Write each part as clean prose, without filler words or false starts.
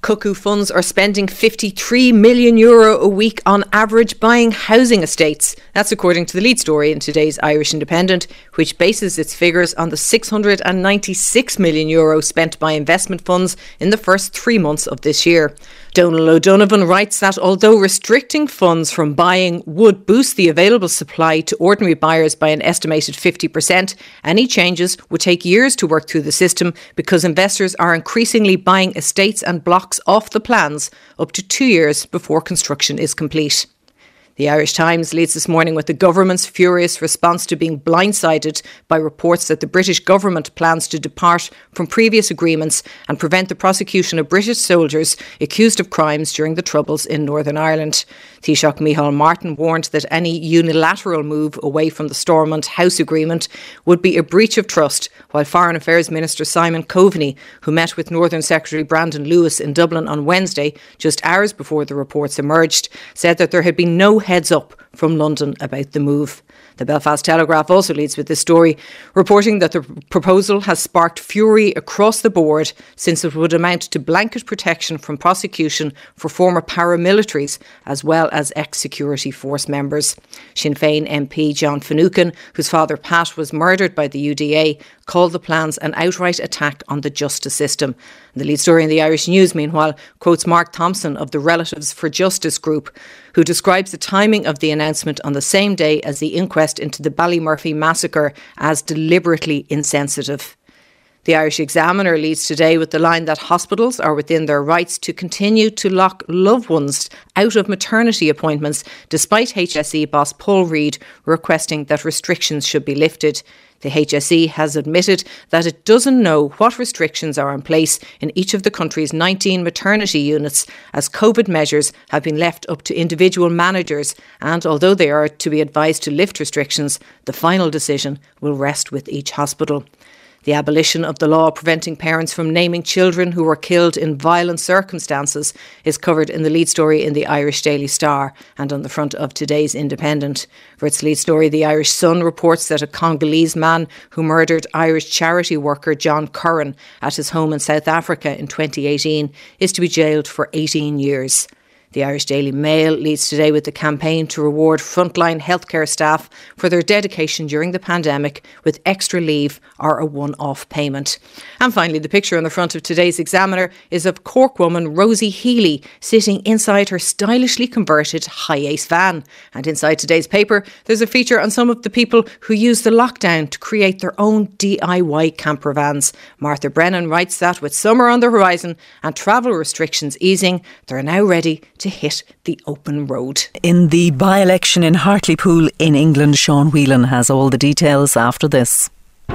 Cuckoo funds are spending €53 million a week on average buying housing estates. That's according to the lead story in today's Irish Independent, which bases its figures on the €696 million spent by investment funds in the first 3 months of this year. Donal O'Donovan writes that although restricting funds from buying would boost the available supply to ordinary buyers by an estimated 50%, any changes would take years to work through the system because investors are increasingly buying estates and blocks off the plans up to 2 years before construction is complete. The Irish Times leads this morning with the government's furious response to being blindsided by reports that the British government plans to depart from previous agreements and prevent the prosecution of British soldiers accused of crimes during the Troubles in Northern Ireland. Taoiseach Micheál Martin warned that any unilateral move away from the Stormont House Agreement would be a breach of trust, while Foreign Affairs Minister Simon Coveney, who met with Northern Secretary Brandon Lewis in Dublin on Wednesday, just hours before the reports emerged, said that there had been no heads up from London about the move. The Belfast Telegraph also leads with this story, reporting that the proposal has sparked fury across the board since it would amount to blanket protection from prosecution for former paramilitaries as well as ex-security force members. Sinn Féin MP John Finucane, whose father Pat was murdered by the UDA, called the plans an outright attack on the justice system. The lead story in the Irish News, meanwhile, quotes Mark Thompson of the Relatives for Justice group, who describes the timing of the announcement on the same day as the inquest into the Ballymurphy massacre as deliberately insensitive. The Irish Examiner leads today with the line that hospitals are within their rights to continue to lock loved ones out of maternity appointments, despite HSE boss Paul Reid requesting that restrictions should be lifted. The HSE has admitted that it doesn't know what restrictions are in place in each of the country's 19 maternity units, as COVID measures have been left up to individual managers, and although they are to be advised to lift restrictions, the final decision will rest with each hospital. The abolition of the law preventing parents from naming children who were killed in violent circumstances is covered in the lead story in the Irish Daily Star and on the front of today's Independent. For its lead story, the Irish Sun reports that a Congolese man who murdered Irish charity worker John Curran at his home in South Africa in 2018 is to be jailed for 18 years. The Irish Daily Mail leads today with the campaign to reward frontline healthcare staff for their dedication during the pandemic with extra leave or a one-off payment. And finally, the picture on the front of today's Examiner is of Cork woman Rosie Healy sitting inside her stylishly converted Hi-Ace van. And inside today's paper, there's a feature on some of the people who used the lockdown to create their own DIY camper vans. Martha Brennan writes that with summer on the horizon and travel restrictions easing, they're now ready to hit the open road. In the by-election in Hartlepool in England, Sean Whelan has all the details after this.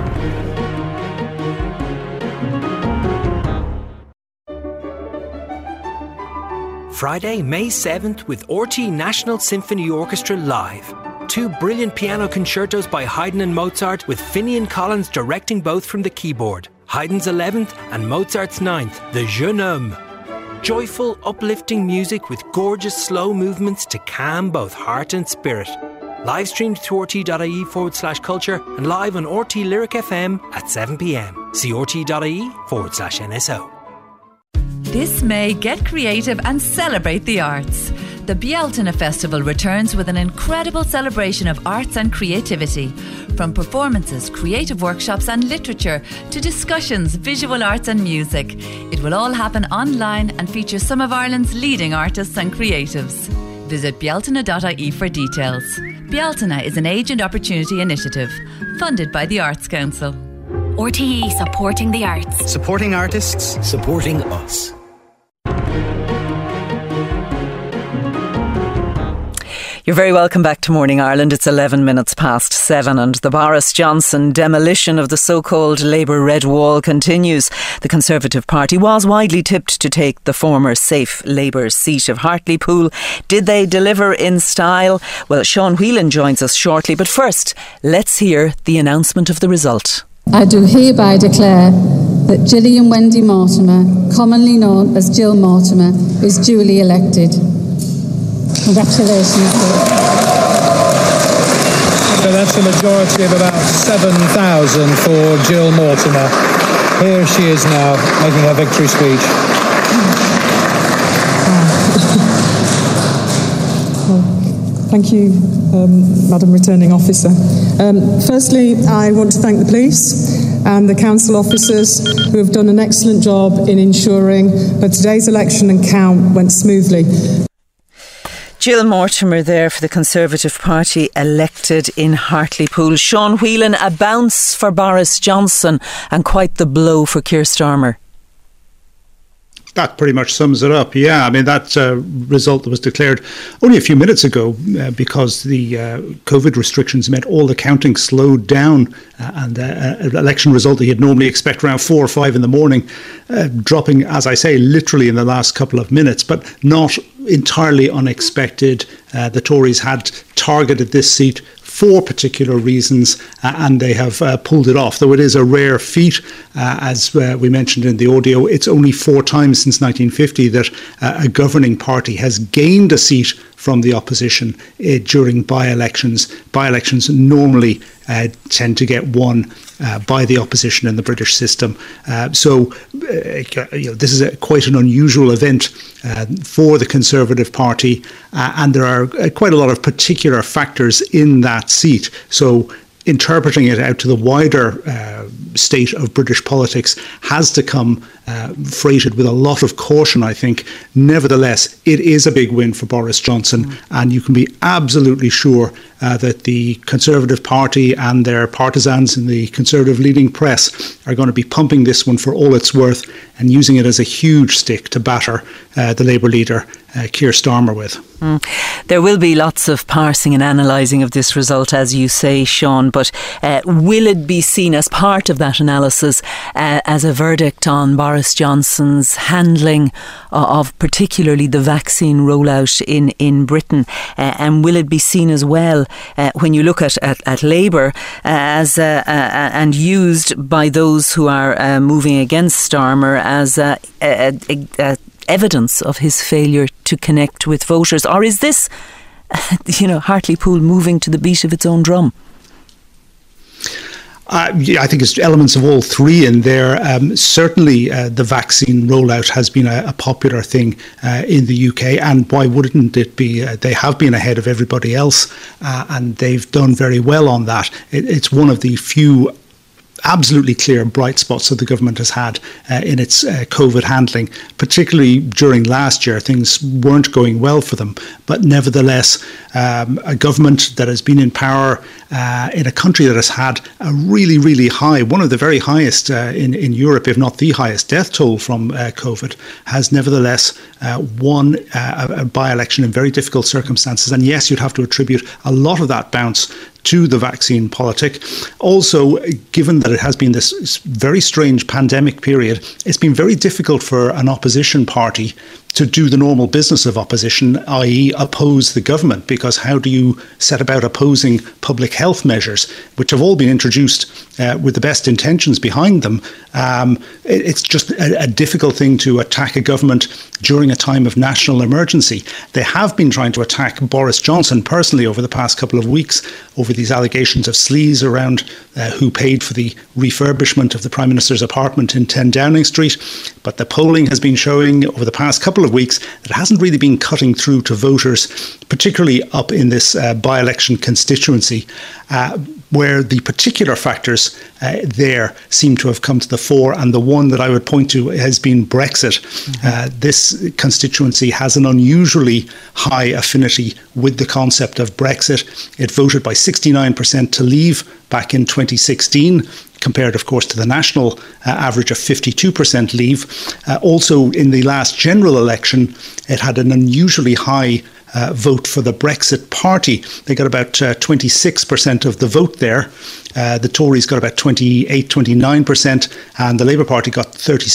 Friday, May 7th with RTÉ National Symphony Orchestra live. 2 brilliant piano concertos by Haydn and Mozart with Finian Collins directing both from the keyboard. Haydn's 11th and Mozart's 9th, The Jeune Homme. Joyful, uplifting music with gorgeous slow movements to calm both heart and spirit. Live streamed to rte.ie/culture and live on RT Lyric FM at 7 p.m. See rte.ie/NSO. This May, get creative and celebrate the arts. The Bealtaine Festival returns with an incredible celebration of arts and creativity. From performances, creative workshops and literature to discussions, visual arts and music. It will all happen online and feature some of Ireland's leading artists and creatives. Visit bealtaine.ie for details. Bealtaine is an age and opportunity initiative funded by the Arts Council. RTE supporting the arts. Supporting artists. Supporting us. You're very welcome back to Morning Ireland. It's 11 minutes past 7 and the Boris Johnson demolition of the so-called Labour Red Wall continues. The Conservative Party was widely tipped to take the former safe Labour seat of Hartlepool. Did they deliver in style? Well, Sean Whelan joins us shortly, but first, let's hear the announcement of the result. I do hereby declare that Gillian Wendy Mortimer, commonly known as Jill Mortimer, is duly elected. Congratulations. So that's a majority of about 7,000 for Jill Mortimer. Here she is now making her victory speech. Thank you, Madam Returning Officer. Firstly, I want to thank the police and the council officers who have done an excellent job in ensuring that today's election and count went smoothly. Jill Mortimer there for the Conservative Party, elected in Hartlepool. Sean Whelan, a bounce for Boris Johnson and quite the blow for Keir Starmer. That pretty much sums it up. Yeah, I mean, that result that was declared only a few minutes ago because the COVID restrictions meant all the counting slowed down, and an election result that you'd normally expect around 4 or 5 in the morning, dropping, as I say, literally in the last couple of minutes, but not entirely unexpected. The Tories had targeted this seat for particular reasons, and they have pulled it off, though it is a rare feat. As we mentioned in the audio, it's only 4 times since 1950 that a governing party has gained a seat from the opposition during by-elections. By-elections normally tend to get won by the opposition in the British system. So this is quite an unusual event for the Conservative Party, and there are quite a lot of particular factors in that seat. So interpreting it out to the wider state of British politics has to come freighted with a lot of caution, I think. Nevertheless, it is a big win for Boris Johnson, and you can be absolutely sure that the Conservative Party and their partisans in the Conservative leading press are going to be pumping this one for all it's worth and using it as a huge stick to batter the Labour leader, Keir Starmer, with. There will be lots of parsing and analysing of this result, as you say, Sean, but will it be seen as part of that analysis as a verdict on Boris Johnson's handling of particularly the vaccine rollout in Britain? And will it be seen as well, when you look at Labour, as and used by those who are moving against Starmer as evidence of his failure to connect with voters? Or is this, Hartlepool moving to the beat of its own drum? I think it's elements of all three in there. Certainly, the vaccine rollout has been a popular thing in the UK, and why wouldn't it be? They have been ahead of everybody else, and they've done very well on that. It's one of the few absolutely clear bright spots that the government has had in its COVID handling, particularly during last year. Things weren't going well for them, but nevertheless, a government that has been in power in a country that has had a really, really high, one of the very highest in Europe, if not the highest death toll from COVID, has nevertheless won a by-election in very difficult circumstances. And yes, you'd have to attribute a lot of that bounce to the vaccine politic. Also, given that it has been this very strange pandemic period, it's been very difficult for an opposition party to do the normal business of opposition, i.e. oppose the government, because how do you set about opposing public health measures, which have all been introduced with the best intentions behind them? It's just a difficult thing to attack a government during a time of national emergency. They have been trying to attack Boris Johnson personally over the past couple of weeks over these allegations of sleaze around who paid for the refurbishment of the Prime Minister's apartment in 10 Downing Street. But the polling has been showing over the past couple of weeks that it hasn't really been cutting through to voters, particularly up in this by-election constituency, where the particular factors there seem to have come to the fore. And the one that I would point to has been Brexit. This constituency has an unusually high affinity with the concept of Brexit. It voted by 69% to leave back in 2016, compared, of course, to the national average of 52% leave. Also, in the last general election, it had an unusually high vote for the Brexit party. They got about 26% of the vote there. The Tories got about 28%, and the Labour Party got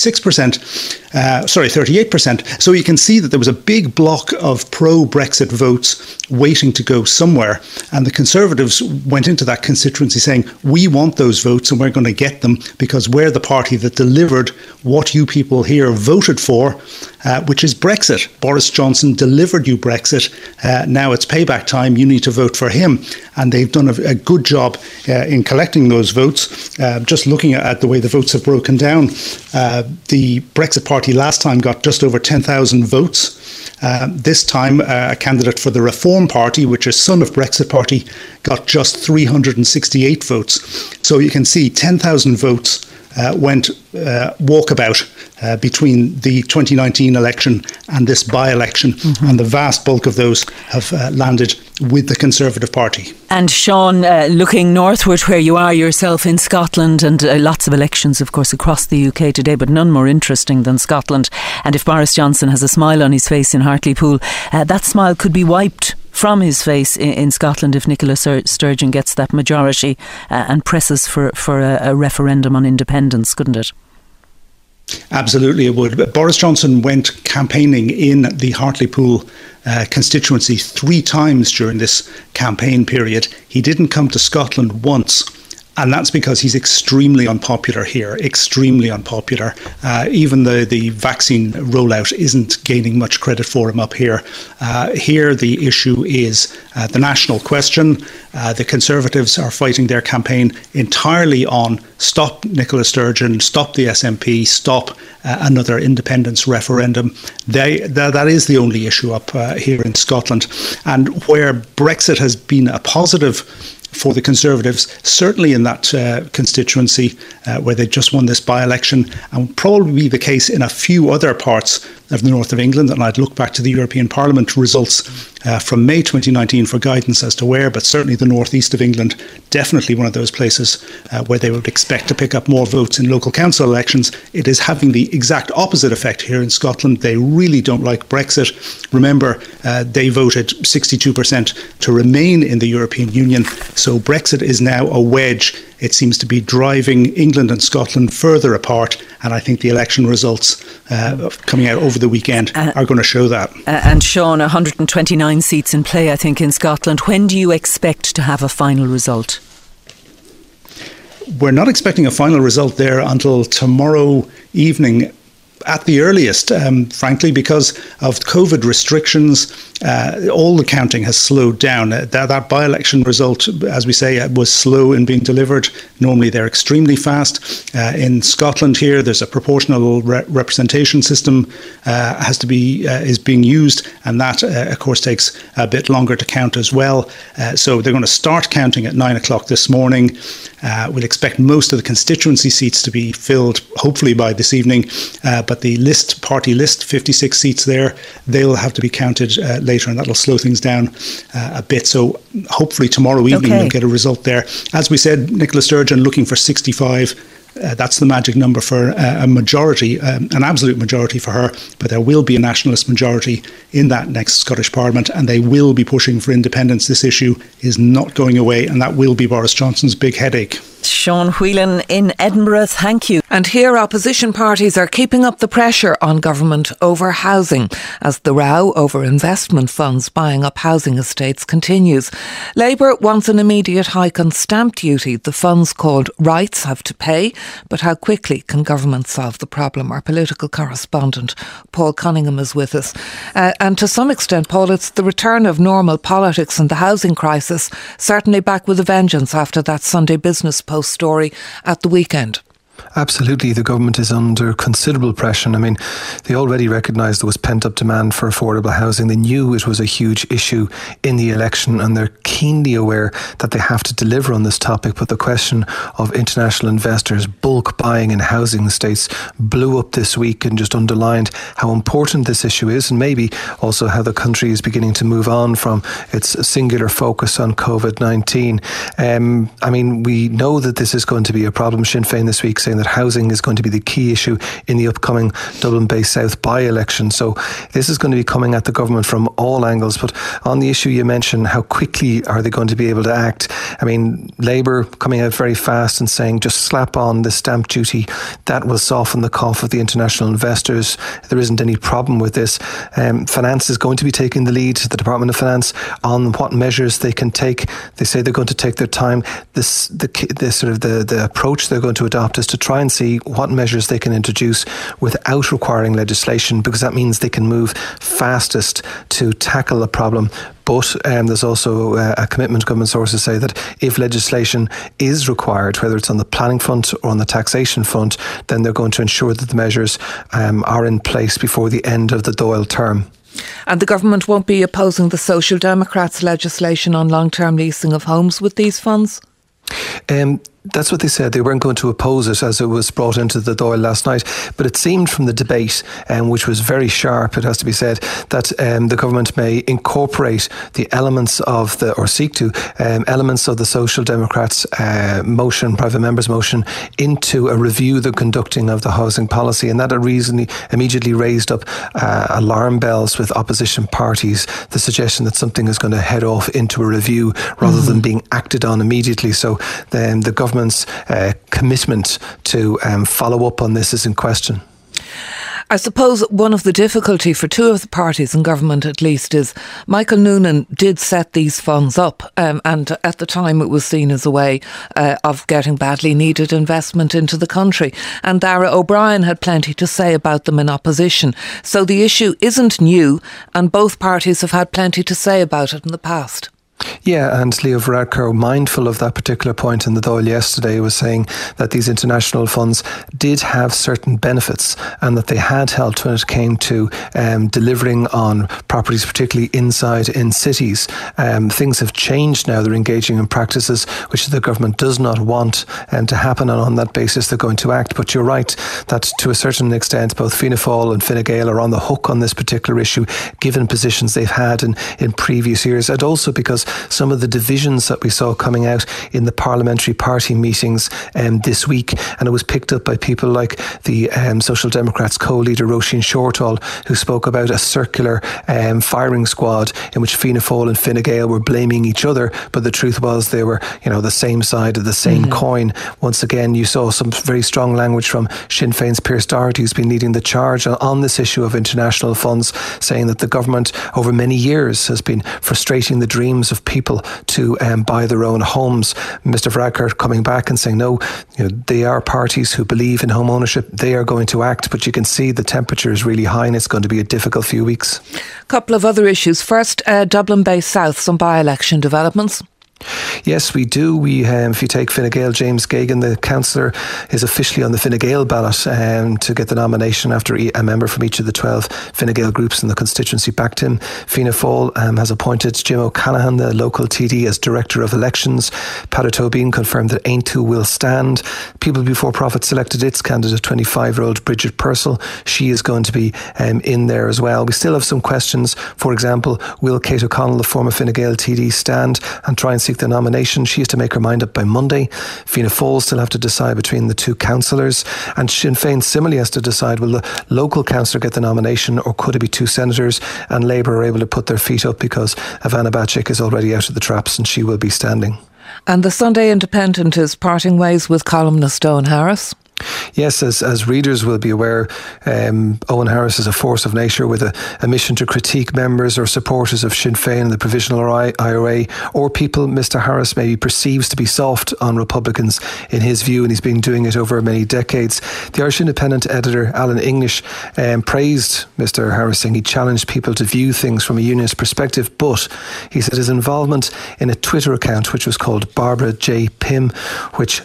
38%. So you can see that there was a big block of pro-Brexit votes waiting to go somewhere. And the Conservatives went into that constituency saying, we want those votes and we're going to get them because we're the party that delivered what you people here voted for, which is Brexit. Boris Johnson delivered you Brexit. Now it's payback time. You need to vote for him. And they've done a good job in collecting those votes. Just looking at the way the votes have broken down, the Brexit Party last time got just over 10,000 votes. This time, a candidate for the Reform Party, which is son of Brexit Party, got just 368 votes. So you can see 10,000 votes went walkabout between the 2019 election and this by-election, and the vast bulk of those have landed with the Conservative Party. And Sean, looking northward where you are yourself in Scotland, and lots of elections of course across the UK today, but none more interesting than Scotland, and if Boris Johnson has a smile on his face in Hartlepool, that smile could be wiped from his face in Scotland if Nicola Sturgeon gets that majority and presses for a referendum on independence, couldn't it? Absolutely it would. Boris Johnson went campaigning in the Hartlepool constituency 3 times during this campaign period. He didn't come to Scotland once. And that's because he's extremely unpopular here, extremely unpopular. Even the vaccine rollout isn't gaining much credit for him up here. Here, the issue is the national question. The Conservatives are fighting their campaign entirely on stop Nicola Sturgeon, stop the SNP, stop another independence referendum. That is the only issue up here in Scotland. And where Brexit has been a positive for the Conservatives, certainly in that constituency where they just won this by-election, and will probably be the case in a few other parts of the north of England. And I'd look back to the European Parliament results from May 2019 for guidance as to where, but certainly the northeast of England, definitely one of those places where they would expect to pick up more votes in local council elections. It is having the exact opposite effect here in Scotland. They really don't like Brexit. Remember, they voted 62% to remain in the European Union. So Brexit is now a wedge. It seems to be driving England and Scotland further apart, and I think the election results coming out over the weekend are going to show that. And Sean, 129 seats in play, I think, in Scotland. When do you expect to have a final result? We're not expecting a final result there until tomorrow evening at the earliest, frankly, because of COVID restrictions. All the counting has slowed down. That by-election result, as we say, was slow in being delivered. Normally they're extremely fast. In Scotland here, there's a proportional representation system is being used, and that, of course, takes a bit longer to count as well. So they're going to start counting at 9 o'clock this morning. We'll expect most of the constituency seats to be filled, hopefully by this evening. But the party list, 56 seats there, they'll have to be counted later, and that'll slow things down a bit. So hopefully tomorrow evening we'll get a result there. As we said, Nicola Sturgeon looking for 65. That's the magic number for a majority, an absolute majority for her. But there will be a nationalist majority in that next Scottish Parliament, and they will be pushing for independence. This issue is not going away, and that will be Boris Johnson's big headache. Sean Whelan in Edinburgh, thank you. And here opposition parties are keeping up the pressure on government over housing as the row over investment funds buying up housing estates continues. Labour wants an immediate hike on stamp duty. The funds called Rights have to pay, but how quickly can government solve the problem? Our political correspondent Paul Cunningham is with us. And to some extent, Paul, it's the return of normal politics and the housing crisis, certainly back with a vengeance after that Sunday Business Post story at the weekend. Absolutely, the government is under considerable pressure. I mean, they already recognised there was pent-up demand for affordable housing. They knew it was a huge issue in the election, and they're keenly aware that they have to deliver on this topic. But the question of international investors bulk buying in housing estates blew up this week and just underlined how important this issue is, and maybe also how the country is beginning to move on from its singular focus on COVID-19. I mean, we know that this is going to be a problem. Sinn Féin this week saying that housing is going to be the key issue in the upcoming Dublin Bay South by-election. So this is going to be coming at the government from all angles. But on the issue you mentioned, how quickly are they going to be able to act? I mean, Labour coming out very fast and saying just slap on the stamp duty. That will soften the cough of the international investors. There isn't any problem with this. Finance is going to be taking the lead, the Department of Finance, on what measures they can take. They say they're going to take their time. The approach they're going to adopt is to to try and see what measures they can introduce without requiring legislation, because that means they can move fastest to tackle the problem. But there's also a commitment, government sources say, that if legislation is required, whether it's on the planning front or on the taxation front, then they're going to ensure that the measures are in place before the end of the Dáil term. And the government won't be opposing the Social Democrats' legislation on long-term leasing of homes with these funds? That's what they said. They weren't going to oppose it as it was brought into the Dáil last night. But it seemed from the debate, which was very sharp, it has to be said, that the government may incorporate the elements of seek to elements of the Social Democrats' motion, private members' motion, into a review the conducting of the housing policy. And that immediately raised up alarm bells with opposition parties, the suggestion that something is going to head off into a review rather than being acted on immediately. So then the government's commitment to follow up on this is in question. I suppose one of the difficulty for two of the parties in government, at least, is Michael Noonan did set these funds up, and at the time it was seen as a way of getting badly needed investment into the country. And Dara O'Brien had plenty to say about them in opposition. So the issue isn't new, and both parties have had plenty to say about it in the past. Yeah, and Leo Varadkar, mindful of that particular point in the Dáil yesterday, was saying that these international funds did have certain benefits and that they had helped when it came to delivering on properties, particularly inside in cities. Things have changed now. They're engaging in practices which the government does not want to happen, and on that basis they're going to act. But you're right that to a certain extent both Fianna Fáil and Fine Gael are on the hook on this particular issue, given positions they've had in previous years, and also because some of the divisions that we saw coming out in the parliamentary party meetings this week, and it was picked up by people like the Social Democrats co-leader Roisin Shortall, who spoke about a circular firing squad in which Fianna Fáil and Fine Gael were blaming each other, but the truth was they were, the same side of the same coin. Once again, you saw some very strong language from Sinn Féin's Pearse Doherty, who's been leading the charge on this issue of international funds, saying that the government over many years has been frustrating the dreams of people to buy their own homes. Mr. Varadkar coming back and saying, no, they are parties who believe in home ownership. They are going to act, but you can see the temperature is really high and it's going to be a difficult few weeks. A couple of other issues. First, Dublin Bay South, some by-election developments. Yes, we do. If you take Fine Gael, James Geoghegan, the councillor, is officially on the Fine Gael ballot to get the nomination after a member from each of the 12 Fine Gael groups in the constituency backed him. Fianna Fáil has appointed Jim O'Callaghan, the local TD, as Director of Elections. Peadar Tóibín confirmed that Aontú will stand. People Before Profit selected its candidate, 25-year-old Bridget Purcell. She is going to be in there as well. We still have some questions. For example, will Kate O'Connell, the former Fine Gael TD, stand and try and seek the nomination? She has to make her mind up by Monday. Fianna Fáil still have to decide between the two councillors, and Sinn Féin similarly has to decide, will the local councillor get the nomination or could it be two senators? And Labour are able to put their feet up because Ivana Bacik is already out of the traps and she will be standing. And the Sunday Independent is parting ways with columnist Owen Harris. Yes, as readers will be aware, Owen Harris is a force of nature with a mission to critique members or supporters of Sinn Féin and the Provisional IRA, or people Mr Harris maybe perceives to be soft on Republicans in his view, and he's been doing it over many decades. The Irish Independent editor Alan English praised Mr Harris, saying he challenged people to view things from a unionist perspective, but he said his involvement in a Twitter account which was called Barbara J. Pym, which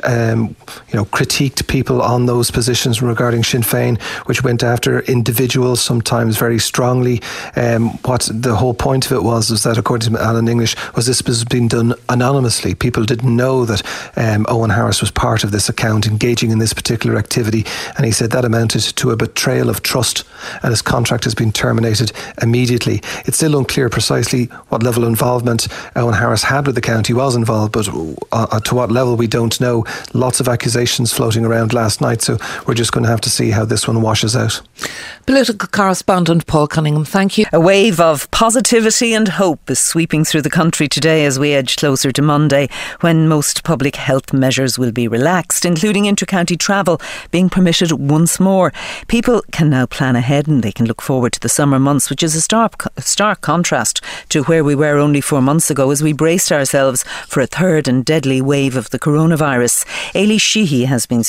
critiqued people on those positions regarding Sinn Féin, which went after individuals sometimes very strongly. What the whole point of it was that, according to Alan English, was this was being done anonymously. People didn't know that Owen Harris was part of this account engaging in this particular activity, and he said that amounted to a betrayal of trust, and his contract has been terminated immediately. It's still unclear precisely what level of involvement Owen Harris had with the account. He was involved, but to what level we don't know. Lots of accusations floating around last night, so we're just going to have to see how this one washes out. Political correspondent Paul Cunningham, thank you. A wave of positivity and hope is sweeping through the country today as we edge closer to Monday, when most public health measures will be relaxed, including inter-county travel being permitted once more. People can now plan ahead and they can look forward to the summer months, which is a stark contrast to where we were only 4 months ago as we braced ourselves for a third and deadly wave of the coronavirus. Ailey Sheehy has been speaking to people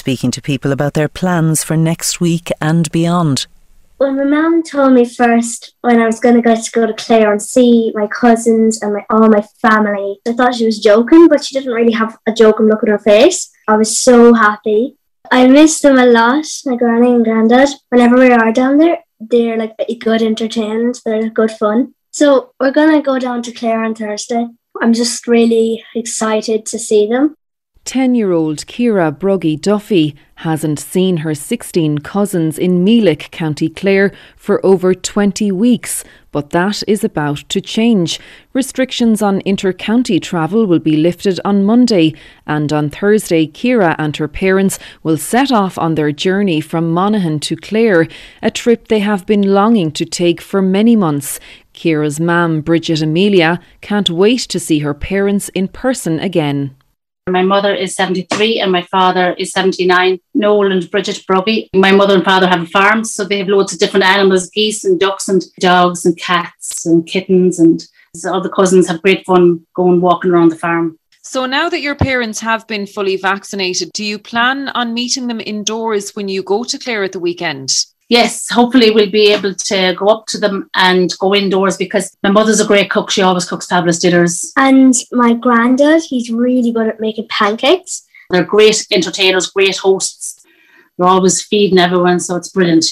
people about their plans for next week and beyond. Well, my mum told me first when I was going to go to Clare and see my cousins and all my family. I thought she was joking, but she didn't really have a joking look on her face. I was so happy. I miss them a lot, my granny and granddad. Whenever we are down there, they're like good entertainment, they're good fun. So we're going to go down to Clare on Thursday. I'm just really excited to see them. 10-year-old Ciara Bruggy Duffy hasn't seen her 16 cousins in Meelick, County Clare for over 20 weeks, but that is about to change. Restrictions on inter-county travel will be lifted on Monday, and on Thursday Ciara and her parents will set off on their journey from Monaghan to Clare, a trip they have been longing to take for many months. Ciara's mum, Bridget Amelia, can't wait to see her parents in person again. My mother is 73 and my father is 79. Noel and Bridget Bruggy. My mother and father have a farm, so they have loads of different animals, geese and ducks and dogs and cats and kittens, and all the cousins have great fun going walking around the farm. So now that your parents have been fully vaccinated, do you plan on meeting them indoors when you go to Clare at the weekend? Yes, hopefully we'll be able to go up to them and go indoors, because my mother's a great cook. She always cooks fabulous dinners. And my granddad, he's really good at making pancakes. They're great entertainers, great hosts. They're always feeding everyone, so it's brilliant.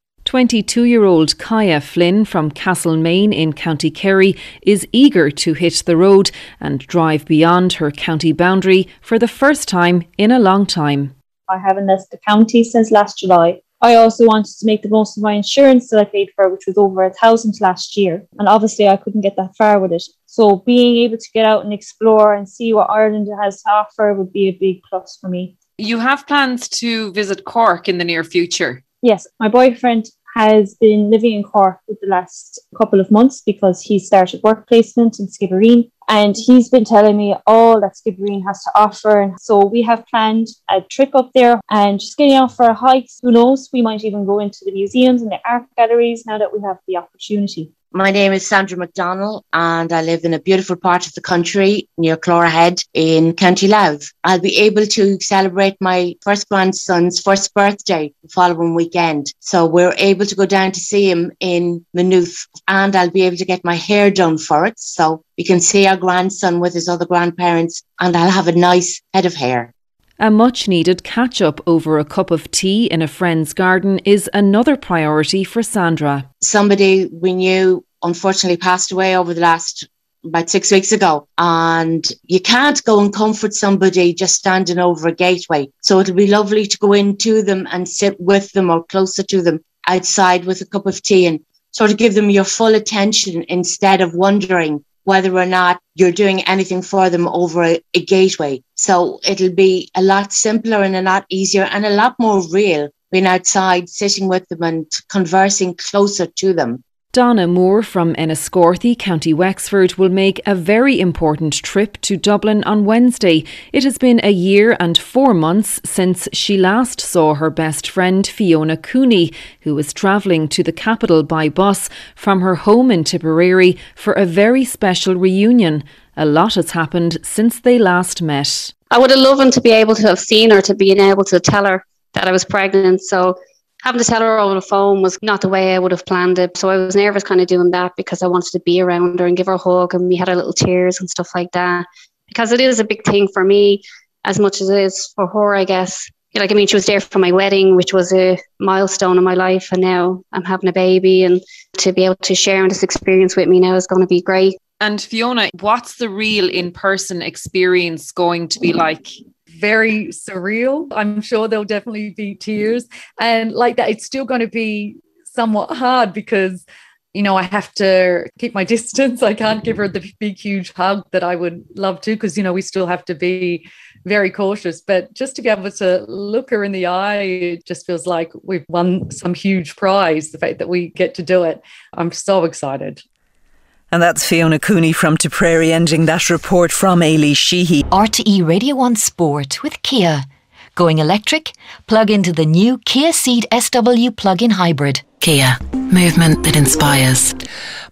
22-year-old Kaya Flynn from Castlemaine in County Kerry is eager to hit the road and drive beyond her county boundary for the first time in a long time. I haven't left the county since last July. I also wanted to make the most of my insurance that I paid for, which was over $1,000 last year. And obviously I couldn't get that far with it. So being able to get out and explore and see what Ireland has to offer would be a big plus for me. You have plans to visit Cork in the near future? Yes, my boyfriend has been living in Cork for the last couple of months because he started work placement in Skibbereen, and he's been telling me all that Skibbereen has to offer. And so we have planned a trip up there and just getting out for a hike. Who knows, we might even go into the museums and the art galleries now that we have the opportunity. My name is Sandra McDonnell and I live in a beautiful part of the country near Clorahead in County Louth. I'll be able to celebrate my first grandson's first birthday the following weekend. So we're able to go down to see him in Maynooth, and I'll be able to get my hair done for it. So we can see our grandson with his other grandparents, and I'll have a nice head of hair. A much-needed catch-up over a cup of tea in a friend's garden is another priority for Sandra. Somebody we knew unfortunately passed away over the last about 6 weeks ago, and you can't go and comfort somebody just standing over a gateway. So it'll be lovely to go into them and sit with them or closer to them outside with a cup of tea and sort of give them your full attention instead of wondering whether or not you're doing anything for them over a gateway. So it'll be a lot simpler and a lot easier and a lot more real being outside, sitting with them and conversing closer to them. Donna Moore from Enniscorthy, County Wexford, will make a very important trip to Dublin on Wednesday. It has been a year and 4 months since she last saw her best friend Fiona Cooney, who was travelling to the capital by bus from her home in Tipperary for a very special reunion. A lot has happened since they last met. I would have loved to be able to have seen her, to be able to tell her that I was pregnant. So having to tell her over the phone was not the way I would have planned it. So I was nervous kind of doing that because I wanted to be around her and give her a hug, and we had our little tears and stuff like that. Because it is a big thing for me as much as it is for her, I guess. Like, I mean, she was there for my wedding, which was a milestone in my life, and now I'm having a baby, and to be able to share this experience with me now is going to be great. And Fiona, what's the real in-person experience going to be like? Very surreal. I'm sure there'll definitely be tears, and like that, it's still going to be somewhat hard because, you know, I have to keep my distance. I can't give her the big, huge hug that I would love to, because, you know, we still have to be very cautious. But just to be able to look her in the eye, it just feels like we've won some huge prize, the fact that we get to do it. I'm so excited. And that's Fiona Cooney from Tipperary ending that report from Ailey Sheehy. RTE Radio 1 Sport with Kia. Going electric? Plug into the new Kia Ceed SW plug-in hybrid. Kia. Movement that inspires.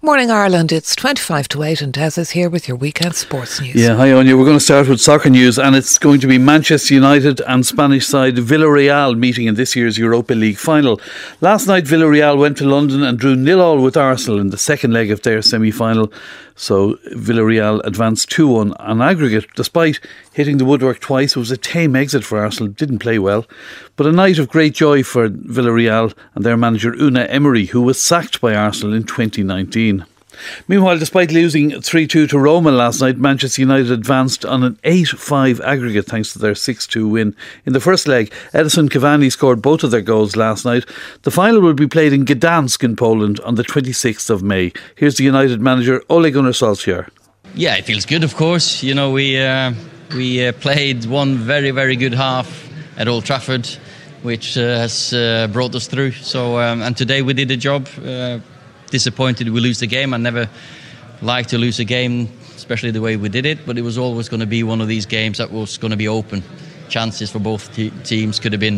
Morning Ireland, it's 25 to 8 and Des is here with your weekend sports news. Yeah, hi Anya. We're going to start with soccer news, and it's going to be Manchester United and Spanish side Villarreal meeting in this year's Europa League final. Last night Villarreal went to London and drew 0-0 with Arsenal in the second leg of their semi-final. So Villarreal advanced 2-1 on aggregate. Despite hitting the woodwork twice, it was a tame exit for Arsenal. Didn't play well. But a night of great joy for Villarreal and their manager Unai Emery, who was sacked by Arsenal in 2019. Meanwhile, despite losing 3-2 to Roma last night, Manchester United advanced on an 8-5 aggregate thanks to their 6-2 win. In the first leg, Edinson Cavani scored both of their goals last night. The final will be played in Gdansk in Poland on the 26th of May. Here's the United manager Ole Gunnar Solskjaer. Yeah, it feels good, of course. You know, we played one very, very good half at Old Trafford, which has brought us through. So, and today we did the job. Disappointed we lose the game. I never like to lose a game, especially the way we did it, but it was always going to be one of these games that was going to be open. Chances for both teams could have been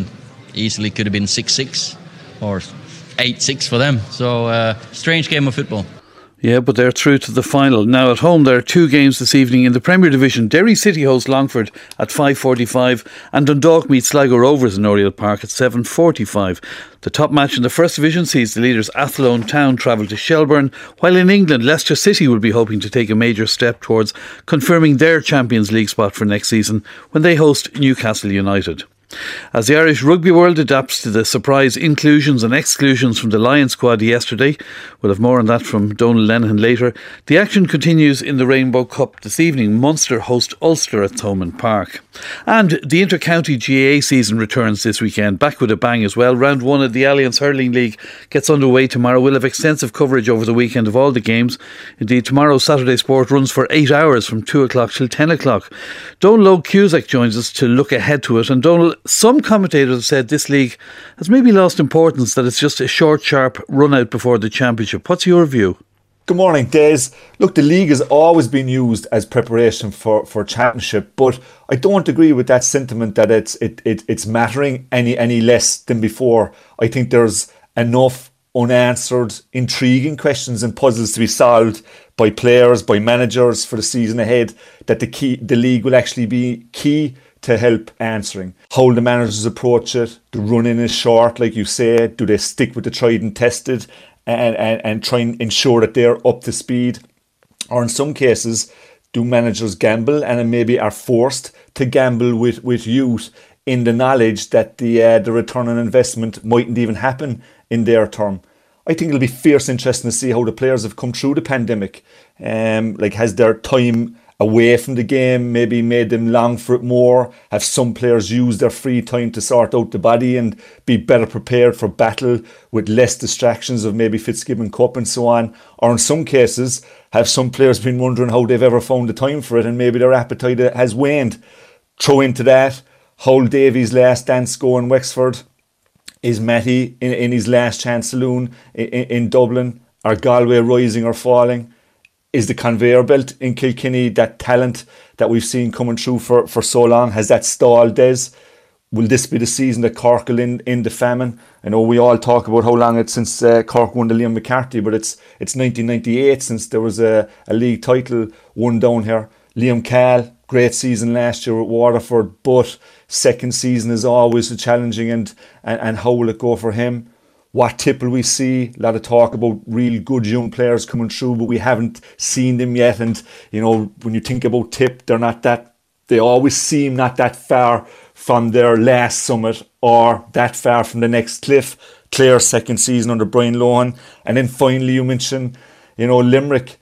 6-6 or 8-6 for them. So strange game of football. Yeah, but they're through to the final. Now at home there are two games this evening in the Premier Division. Derry City host Longford at 5:45 and Dundalk meet Sligo Rovers in Oriel Park at 7:45. The top match in the First Division sees the leaders Athlone Town travel to Shelbourne, while in England Leicester City will be hoping to take a major step towards confirming their Champions League spot for next season when they host Newcastle United. As the Irish rugby world adapts to the surprise inclusions and exclusions from the Lion squad yesterday, we'll have more on that from Donal Lenihan later, the action continues in the Rainbow Cup this evening. Munster host Ulster at Thomond Park. And the inter-county GAA season returns this weekend, back with a bang as well. Round 1 of the Alliance Hurling League gets underway tomorrow. We'll have extensive coverage over the weekend of all the games. Indeed, tomorrow's Saturday Sport runs for 8 hours from 2 o'clock till 10 o'clock. Donal Cusack joins us to look ahead to it. And Donal, some commentators have said this league has maybe lost importance, that it's just a short, sharp run out before the championship. What's your view? Good morning, Des. Look, the league has always been used as preparation for championship, but I don't agree with that sentiment that it's mattering any less than before. I think there's enough unanswered, intriguing questions and puzzles to be solved by players, by managers for the season ahead, that the league will actually be key to help answering. How the managers approach it, the run-in is short, like you say, do they stick with the tried and tested and try and ensure that they're up to speed? Or in some cases, do managers gamble and maybe are forced to gamble with youth in the knowledge that the return on investment mightn't even happen in their term? I think it'll be fierce interesting to see how the players have come through the pandemic. Has their time away from the game maybe made them long for it more? Have some players used their free time to sort out the body and be better prepared for battle with less distractions of maybe Fitzgibbon Cup and so on? Or in some cases, have some players been wondering how they've ever found the time for it and maybe their appetite has waned? Throw into that Hull Davies' last dance go in Wexford. Is Matty in his last chance saloon in Dublin? Are Galway rising or falling? Is the conveyor belt in Kilkenny, that talent that we've seen coming through for so long, has that stalled, Des? Will this be the season that Cork will in the famine? I know we all talk about how long it's since Cork won the Liam McCarthy, but it's 1998 since there was a league title won down here. Liam Cahill, great season last year at Waterford, but second season is always challenging, and how will it go for him? What tip will we see? A lot of talk about real good young players coming through, but we haven't seen them yet. And, you know, when you think about Tip, they always seem not that far from their last summit or that far from the next cliff. Clare's second season under Brian Lohan. And then finally you mentioned, Limerick.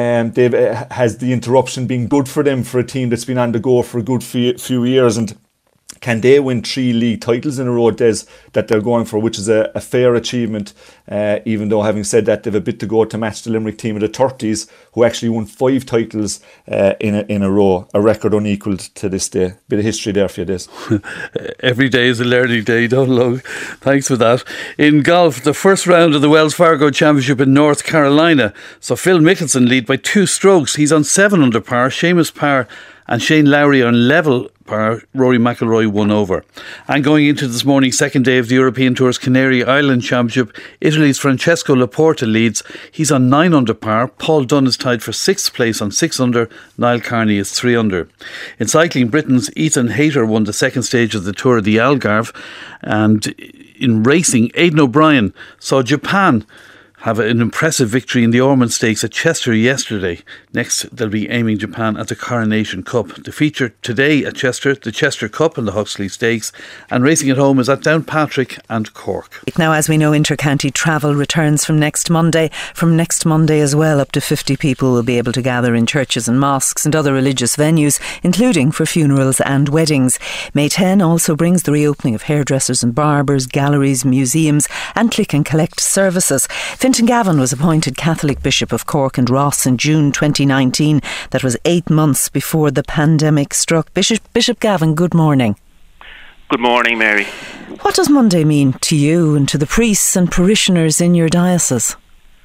Has the interruption been good for them, for a team that's been on the go for a good few years? And can they win 3 league titles in a row, Des, that they're going for, which is a fair achievement, even though, having said that, they've a bit to go to match the Limerick team of the 30s, who actually won 5 titles in a row, a record unequalled to this day. Bit of history there for you, Des. Every day is a learning day, don't look. Thanks for that. In golf, the first round of the Wells Fargo Championship in North Carolina saw Phil Mickelson lead by 2 strokes. He's on 7 under par. Seamus Parr and Shane Lowry on level par. Rory McIlroy 1 over. And going into this morning's second day of the European Tour's Canary Island Championship, Italy's Francesco Laporta leads. He's on 9 under par. Paul Dunne is tied for 6th place on 6 under. Niall Carney is 3 under. In cycling, Britain's Ethan Hayter won the second stage of the Tour of the Algarve. And in racing, Aidan O'Brien saw Japan have an impressive victory in the Ormond Stakes at Chester yesterday. Next, they'll be aiming Japan at the Coronation Cup. The feature today at Chester, the Chester Cup and the Huxley Stakes. And racing at home is at Downpatrick and Cork. Now, as we know, inter-county travel returns from next Monday. From next Monday as well, up to 50 people will be able to gather in churches and mosques and other religious venues, including for funerals and weddings. May 10 also brings the reopening of hairdressers and barbers, galleries, museums and click and collect services. Fintan Gavin was appointed Catholic Bishop of Cork and Ross in June 2019. That was 8 months before the pandemic struck. Bishop Gavin, good morning. Good morning, Mary. What does Monday mean to you and to the priests and parishioners in your diocese?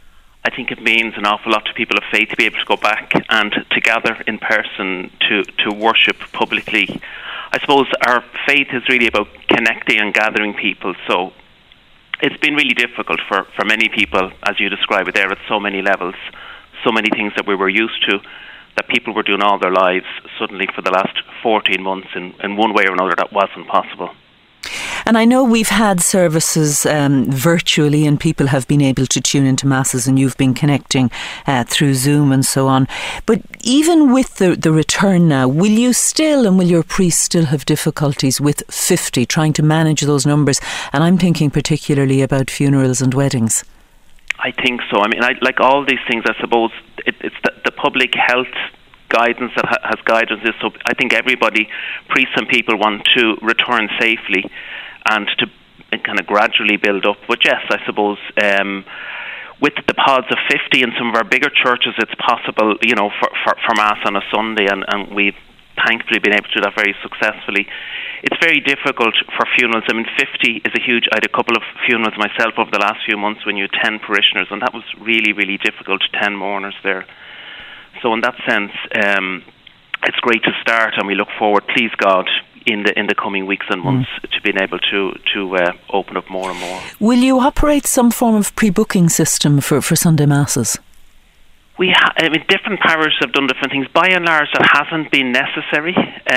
I think it means an awful lot to people of faith to be able to go back and to gather in person to worship publicly. I suppose our faith is really about connecting and gathering people, so it's been really difficult for many people, as you describe it there, at so many levels, so many things that we were used to, that people were doing all their lives. Suddenly for the last 14 months, in one way or another, that wasn't possible. And I know we've had services virtually and people have been able to tune into masses and you've been connecting through Zoom and so on. But even with the return now, will you still and will your priests still have difficulties with 50, trying to manage those numbers? And I'm thinking particularly about funerals and weddings. I think so. I mean, like all these things, I suppose it's the public health guidance that has guided this. So I think everybody, priests and people, want to return safely and to kind of gradually build up. But yes, I suppose with the pods of 50 in some of our bigger churches, it's possible, you know, for Mass on a Sunday, and we've thankfully been able to do that very successfully. It's very difficult for funerals. I mean, 50 is a huge... I had a couple of funerals myself over the last few months when you had 10 parishioners, and that was really, really difficult, 10 mourners there. So in that sense, it's great to start, and we look forward, please God, in the coming weeks and months to being able to open up more and more. Will you operate some form of pre-booking system for Sunday Masses? I mean, different parishes have done different things. By and large, that hasn't been necessary.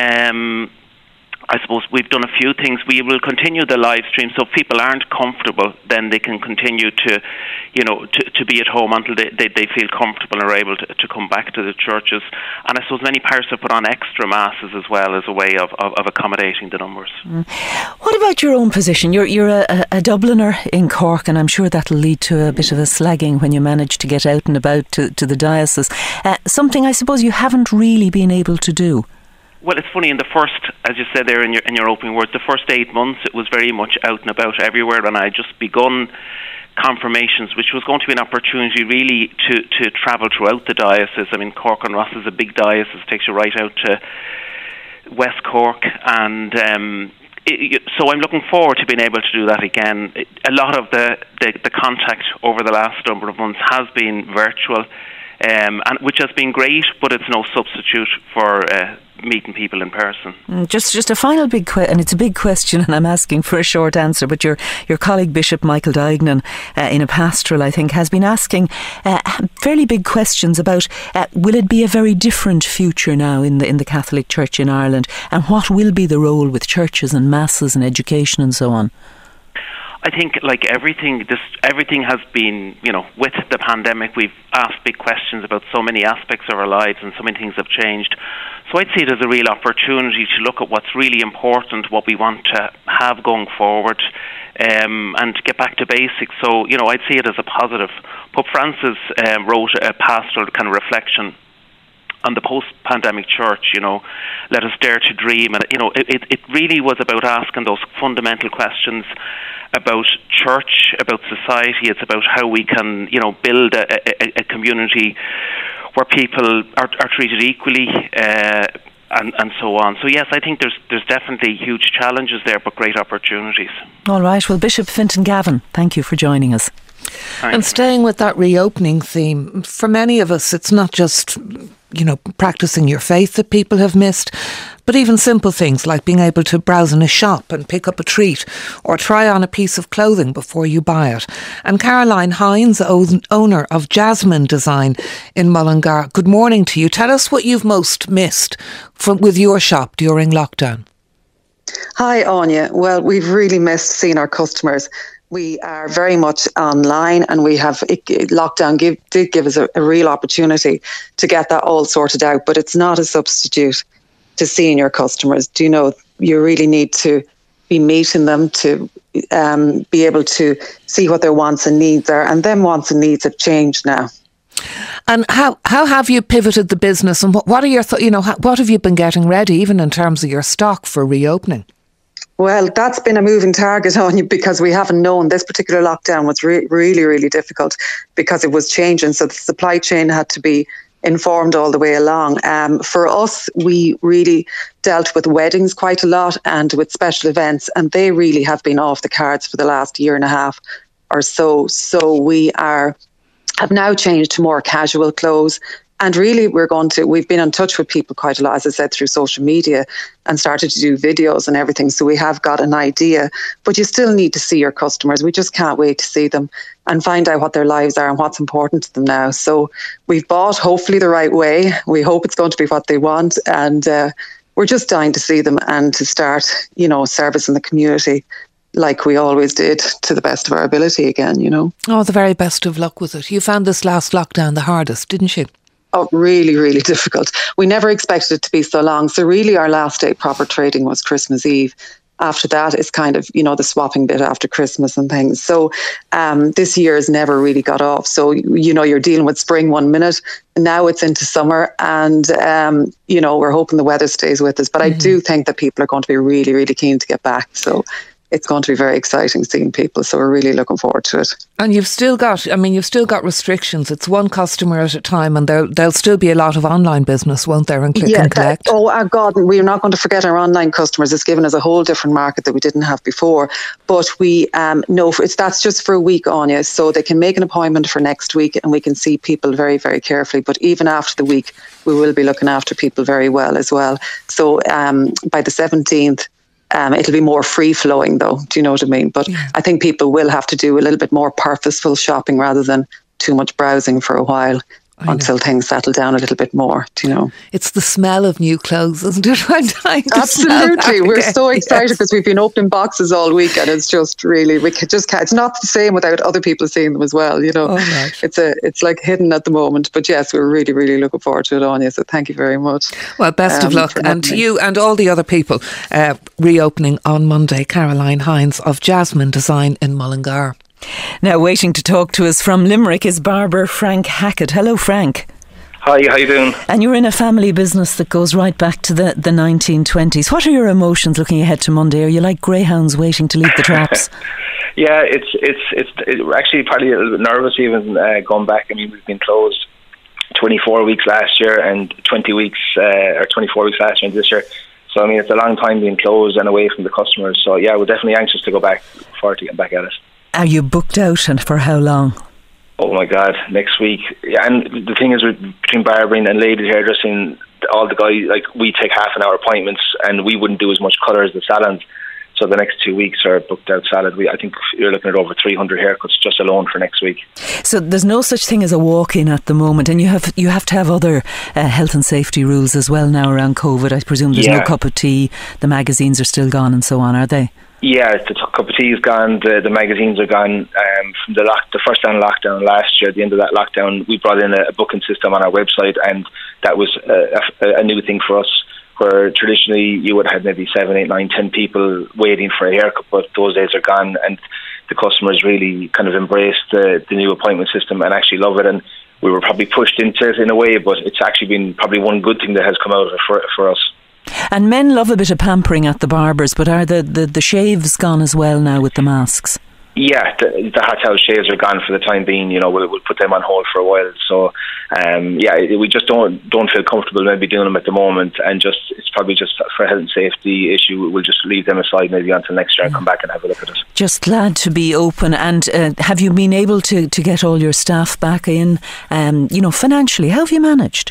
I suppose we've done a few things. We will continue the live stream, so if people aren't comfortable, then they can continue to be at home until they feel comfortable and are able to come back to the churches. And I suppose many parishes have put on extra masses as well as a way of accommodating the numbers. What about your own position? You're a Dubliner in Cork, and I'm sure that'll lead to a bit of a slagging when you manage to get out and about to the diocese. Something I suppose you haven't really been able to do. Well, it's funny, in the first, as you said there in your opening words, the first 8 months it was very much out and about everywhere, and I had just begun confirmations, which was going to be an opportunity really to travel throughout the diocese. I mean, Cork and Ross is a big diocese, takes you right out to West Cork, and so I'm looking forward to being able to do that again. A lot of the contact over the last number of months has been virtual, and which has been great, but it's no substitute for meeting people in person. Just a final big question, and it's a big question, and I'm asking for a short answer, but your colleague Bishop Michael Duignan in a pastoral, I think, has been asking fairly big questions about will it be a very different future now in the Catholic Church in Ireland, and what will be the role with churches and masses and education and so on? I think, like everything has been, with the pandemic, we've asked big questions about so many aspects of our lives, and so many things have changed. So I'd see it as a real opportunity to look at what's really important, what we want to have going forward, and get back to basics. So, I'd see it as a positive. Pope Francis wrote a pastoral kind of reflection on the post-pandemic church, let us dare to dream. And, it really was about asking those fundamental questions about church, about society. It's about how we can, build a community where people are treated equally, and so on. So yes, I think there's definitely huge challenges there, but great opportunities. All right. Well, Bishop Fintan Gavin, thank you for joining us. Thanks. And staying with that reopening theme, for many of us, it's not just practicing your faith that people have missed. But even simple things like being able to browse in a shop and pick up a treat or try on a piece of clothing before you buy it. And Caroline Hines, owner of Jasmine Design in Mullingar, good morning to you. Tell us what you've most missed with your shop during lockdown. Hi, Anya. Well, we've really missed seeing our customers. We are very much online, and lockdown did give us a real opportunity to get that all sorted out, but it's not a substitute to seeing your customers. You really need to be meeting them to be able to see what their wants and needs are, and them wants and needs have changed now. And how have you pivoted the business, and what are your what have you been getting ready, even in terms of your stock for reopening? Well, that's been a moving target on you, because we haven't known. This particular lockdown was really, really difficult because it was changing. So the supply chain had to be informed all the way along. For us, we really dealt with weddings quite a lot and with special events, and they really have been off the cards for the last year and a half or so. So we have now changed to more casual clothes. And really, we've been in touch with people quite a lot, as I said, through social media, and started to do videos and everything. So we have got an idea, but you still need to see your customers. We just can't wait to see them and find out what their lives are and what's important to them now. So we've bought, hopefully, the right way. We hope it's going to be what they want. And we're just dying to see them and to start, servicing the community like we always did, to the best of our ability again, Oh, the very best of luck with it. You found this last lockdown the hardest, didn't you? Oh, really, really difficult. We never expected it to be so long. So really our last day proper trading was Christmas Eve. After that is kind of, the swapping bit after Christmas and things. So this year has never really got off. So, you're dealing with spring 1 minute, and now it's into summer, and, we're hoping the weather stays with us. But I do think that people are going to be really, really keen to get back. So it's going to be very exciting seeing people. So we're really looking forward to it. And you've still got restrictions. It's one customer at a time, and there'll still be a lot of online business, won't there, and click and collect? God, we're not going to forget our online customers. It's given us a whole different market that we didn't have before. But we know that's just for a week, Anya. So they can make an appointment for next week, and we can see people very, very carefully. But even after the week, we will be looking after people very well as well. So by the 17th, it'll be more free-flowing, though. Do you know what I mean? But I think people will have to do a little bit more purposeful shopping rather than too much browsing for a while until things settle down a little bit more. Do you know? It's the smell of new clothes, isn't it? I'm dying to Absolutely. We're so excited because we've been opening boxes all week, and it's just really, it's not the same without other people seeing them as well. Oh, right. It's like hidden at the moment. But yes, we're really, really looking forward to it, Anya. So thank you very much. Well, best of luck. And to you and all the other people reopening on Monday. Caroline Hines of Jasmine Design in Mullingar. Now, waiting to talk to us from Limerick is barber Frank Hackett. Hello, Frank. Hi, how you doing? And you're in a family business that goes right back to the 1920s. What are your emotions looking ahead to Monday? Are you like greyhounds waiting to leave the traps? Yeah, it's actually probably a little bit nervous even going back. I mean, we've been closed 24 weeks last year and 20 weeks or 24 weeks last year and this year. So, I mean, it's a long time being closed and away from the customers. So, yeah, we're definitely anxious to go back, forward to get back at it. Are you booked out, and for how long? Oh my God, next week. Yeah, and the thing is, between barbering and ladies hairdressing, all the guys, we take half an hour appointments, and we wouldn't do as much colour as the salons. So the next 2 weeks are booked out salad. I think you're looking at over 300 haircuts just alone for next week. So there's no such thing as a walk-in at the moment, and you have to have other health and safety rules as well now around COVID. I presume there's no cup of tea, the magazines are still gone and so on, are they? Yeah, the cup of tea is gone, the magazines are gone. From the first lockdown last year, at the end of that lockdown, we brought in a booking system on our website, and that was a new thing for us, where traditionally you would have maybe 7, 8, 9, 10 people waiting for a haircut, but those days are gone, and the customers really kind of embraced the new appointment system and actually love it. And we were probably pushed into it in a way, but it's actually been probably one good thing that has come out of it for us. And men love a bit of pampering at the barbers, but are the shaves gone as well now with the masks? Yeah, the hot towel shaves are gone for the time being. We'll put them on hold for a while. So, we just don't feel comfortable maybe doing them at the moment, and it's probably just for a health and safety issue. We'll just leave them aside maybe until next year and come back and have a look at it. Just glad to be open. And have you been able to get all your staff back in? Financially, how have you managed?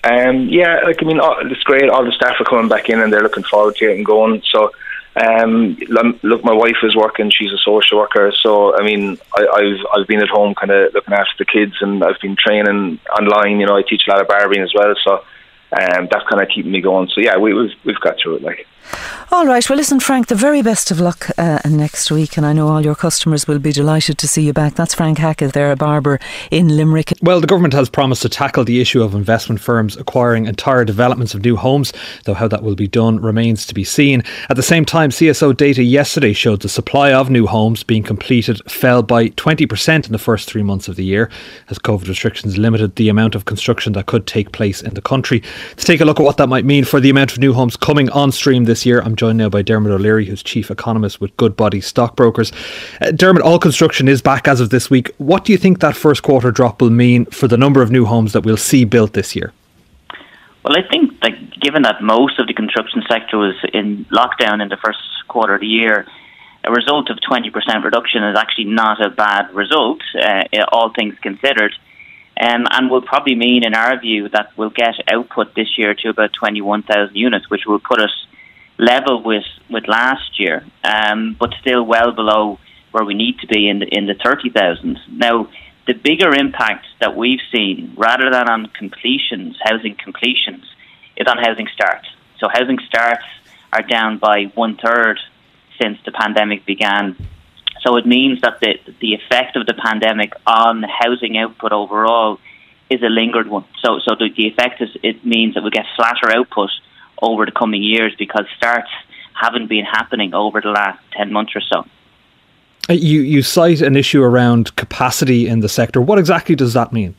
It's great. All the staff are coming back in and they're looking forward to getting going. So, look, my wife is working. She's a social worker. So, I mean, I've been at home kind of looking after the kids, and I've been training online. You know, I teach a lot of barbering as well. So, that's kind of keeping me going. So, yeah, we've got through it, like. All right. Well, listen, Frank, the very best of luck next week, and I know all your customers will be delighted to see you back. That's Frank Hackett there, a barber in Limerick. Well, the government has promised to tackle the issue of investment firms acquiring entire developments of new homes, though how that will be done remains to be seen. At the same time, CSO data yesterday showed the supply of new homes being completed fell by 20% in the first 3 months of the year, as COVID restrictions limited the amount of construction that could take place in the country. To take a look at what that might mean for the amount of new homes coming on stream this year, I'm joined now by Dermot O'Leary, who's Chief Economist with Goodbody Stockbrokers. Dermot, all construction is back as of this week. What do you think that first quarter drop will mean for the number of new homes that we'll see built this year? Well, I think that given that most of the construction sector was in lockdown in the first quarter of the year, a result of 20% reduction is actually not a bad result, all things considered. And will probably mean, in our view, that we'll get output this year to about 21,000 units, which will put us level with last year, but still well below where we need to be in the 30,000. Now, the bigger impact that we've seen, rather than on completions, housing completions, is on housing starts. So housing starts are down by 1/3 since the pandemic began. So it means that the effect of the pandemic on housing output overall is a lingered one. So the effect is, it means that we get flatter output over the coming years because starts haven't been happening over the last 10 months or so. You cite an issue around capacity in the sector. What exactly does that mean?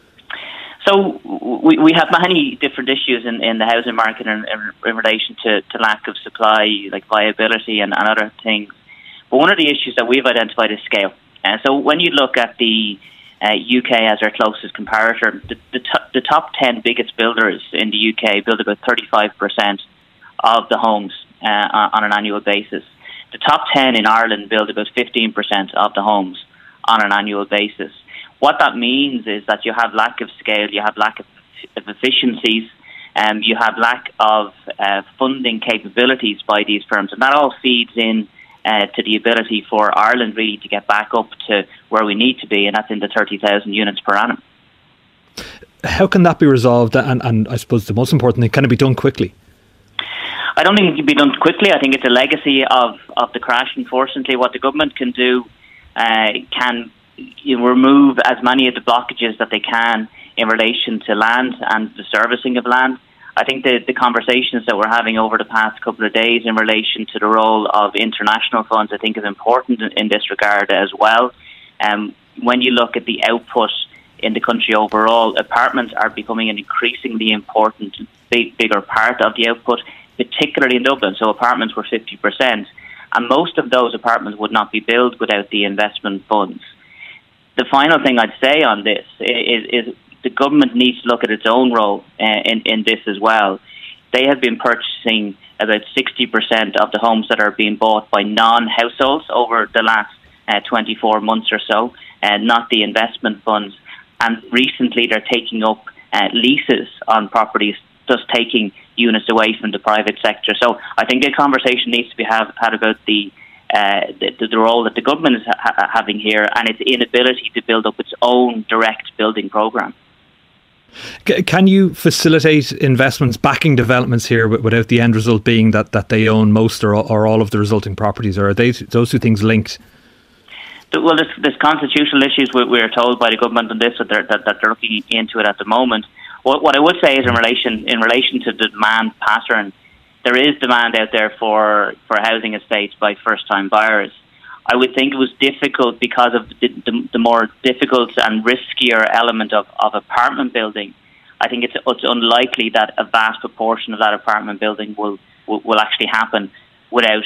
So we have many different issues in the housing market in relation to lack of supply, like viability and other things. But one of the issues that we've identified is scale. So when you look at the UK as our closest comparator, the top 10 biggest builders in the UK build about 35% of the homes on an annual basis. The top 10 in Ireland build about 15% of the homes on an annual basis. What that means is that you have lack of scale, you have lack of efficiencies, you have lack of funding capabilities by these firms, and that all feeds in to the ability for Ireland really to get back up to where we need to be, and that's in the 30,000 units per annum. How can that be resolved? And I suppose the most important thing, can it be done quickly? I don't think it can be done quickly. I think it's a legacy of the crash, unfortunately. What the government can do can remove as many of the blockages that they can in relation to land and the servicing of land. I think the conversations that we're having over the past couple of days in relation to the role of international funds, I think is important in this regard as well. When you look at the output in the country overall, apartments are becoming an increasingly important, bigger part of the output, particularly in Dublin. So apartments were 50%, and most of those apartments would not be built without the investment funds. The final thing I'd say on this is the government needs to look at its own role in this as well. They have been purchasing about 60% of the homes that are being bought by non-households over the last 24 months or so, not the investment funds. And recently they're taking up leases on properties, thus taking units away from the private sector. So I think a conversation needs to be had about the role that the government is having here and its inability to build up its own direct building programme. Can you facilitate investments backing developments here without the end result being that they own most or all of the resulting properties, or are those two things linked? Well, there's constitutional issues we're told by the government on this that they're looking into it at the moment. What I would say is in relation to the demand pattern, there is demand out there for housing estates by first-time buyers. I would think it was difficult because of the more difficult and riskier element of apartment building. I think it's unlikely that a vast proportion of that apartment building will actually happen without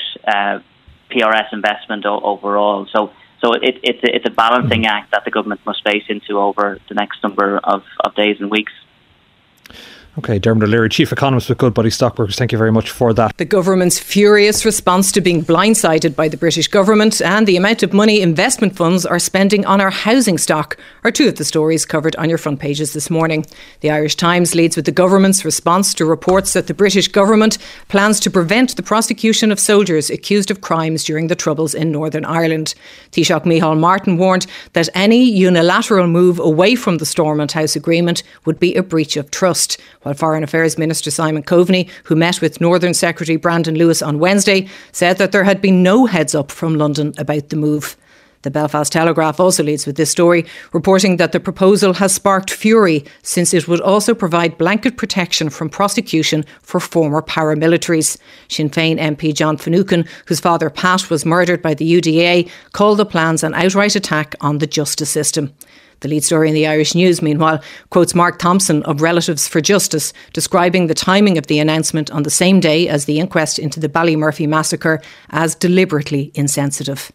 PRS investment overall. So it's a balancing act that the government must face into over the next number of days and weeks. OK, Dermot O'Leary, Chief Economist with Goodbody Stockbrokers, thank you very much for that. The government's furious response to being blindsided by the British government and the amount of money investment funds are spending on our housing stock are two of the stories covered on your front pages this morning. The Irish Times leads with the government's response to reports that the British government plans to prevent the prosecution of soldiers accused of crimes during the Troubles in Northern Ireland. Taoiseach Micheál Martin warned that any unilateral move away from the Stormont House Agreement would be a breach of trust, while Foreign Affairs Minister Simon Coveney, who met with Northern Secretary Brandon Lewis on Wednesday, said that there had been no heads up from London about the move. The Belfast Telegraph also leads with this story, reporting that the proposal has sparked fury since it would also provide blanket protection from prosecution for former paramilitaries. Sinn Féin MP John Finucane, whose father Pat was murdered by the UDA, called the plans an outright attack on the justice system. The lead story in the Irish News, meanwhile, quotes Mark Thompson of Relatives for Justice, describing the timing of the announcement on the same day as the inquest into the Ballymurphy massacre as deliberately insensitive.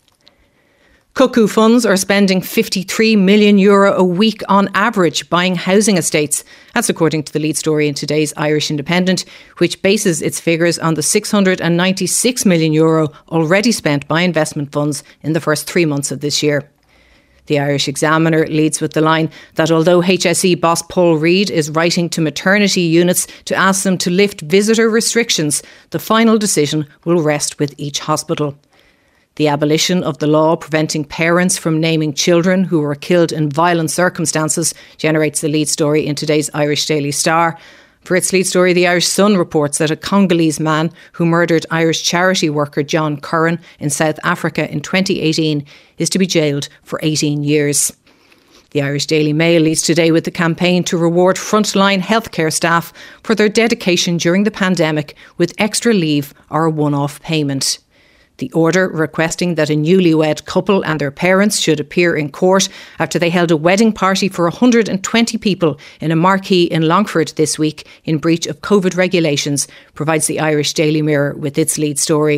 Cuckoo funds are spending €53 million a week on average buying housing estates. That's according to the lead story in today's Irish Independent, which bases its figures on the €696 million already spent by investment funds in the first 3 months of this year. The Irish Examiner leads with the line that although HSE boss Paul Reid is writing to maternity units to ask them to lift visitor restrictions, the final decision will rest with each hospital. The abolition of the law preventing parents from naming children who were killed in violent circumstances generates the lead story in today's Irish Daily Star. For its lead story, the Irish Sun reports that a Congolese man who murdered Irish charity worker John Curran in South Africa in 2018 is to be jailed for 18 years. The Irish Daily Mail leads today with the campaign to reward frontline healthcare staff for their dedication during the pandemic with extra leave or a one-off payment. The order requesting that a newlywed couple and their parents should appear in court after they held a wedding party for 120 people in a marquee in Longford this week in breach of COVID regulations provides the Irish Daily Mirror with its lead story.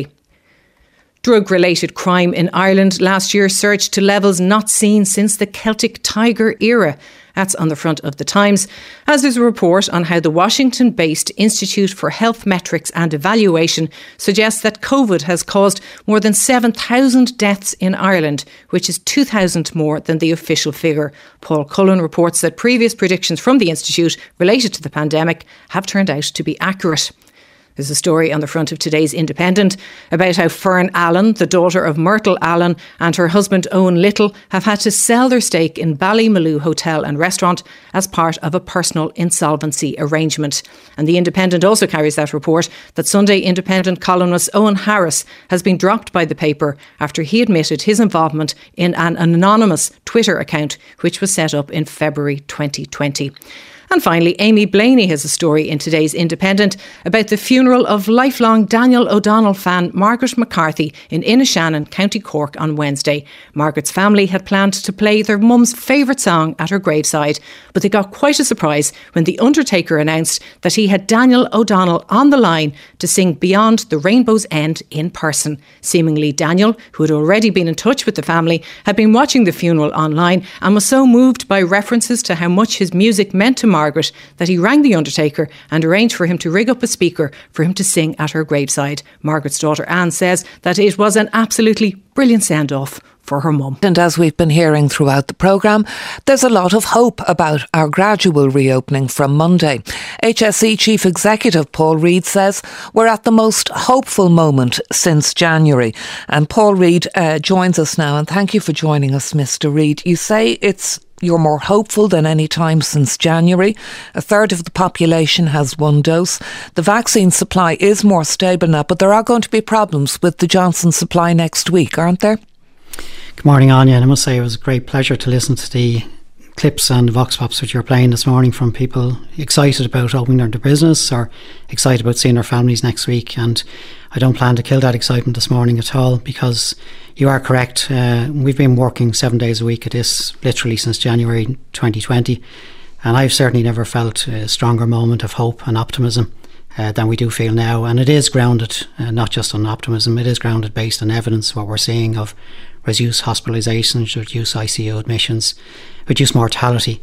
Drug-related crime in Ireland last year surged to levels not seen since the Celtic Tiger era. That's on the front of the Times, as there's a report on how the Washington-based Institute for Health Metrics and Evaluation suggests that COVID has caused more than 7,000 deaths in Ireland, which is 2,000 more than the official figure. Paul Cullen reports that previous predictions from the Institute related to the pandemic have turned out to be accurate. There's a story on the front of today's Independent about how Fern Allen, the daughter of Myrtle Allen, and her husband Owen Little have had to sell their stake in Ballymaloe Hotel and Restaurant as part of a personal insolvency arrangement. And the Independent also carries that report that Sunday Independent columnist Owen Harris has been dropped by the paper after he admitted his involvement in an anonymous Twitter account which was set up in February 2020. And finally, Amy Blaney has a story in today's Independent about the funeral of lifelong Daniel O'Donnell fan Margaret McCarthy in Inishannon, County Cork on Wednesday. Margaret's family had planned to play their mum's favourite song at her graveside, but they got quite a surprise when the undertaker announced that he had Daniel O'Donnell on the line to sing Beyond the Rainbow's End in person. Seemingly Daniel, who had already been in touch with the family, had been watching the funeral online and was so moved by references to how much his music meant to Margaret that he rang the undertaker and arranged for him to rig up a speaker for him to sing at her graveside. Margaret's daughter Anne says that it was an absolutely brilliant send-off for her mum. And as we've been hearing throughout the programme, there's a lot of hope about our gradual reopening from Monday. HSE Chief Executive Paul Reid says we're at the most hopeful moment since January. And Paul Reid joins us now, and thank you for joining us, Mr. Reid. You say you're more hopeful than any time since January. A third of the population has one dose. The vaccine supply is more stable now, but there are going to be problems with the Johnson supply next week, aren't there? Good morning, Anya, and I must say it was a great pleasure to listen to the clips and vox pops which you're playing this morning from people excited about opening their business or excited about seeing their families next week. And I don't plan to kill that excitement this morning at all, because you are correct. We've been working 7 days a week at this literally since January 2020, and I've certainly never felt a stronger moment of hope and optimism than we do feel now. And it is grounded not just on optimism, it is grounded based on evidence, what we're seeing of reduced hospitalisations, reduced ICU admissions, reduced mortality.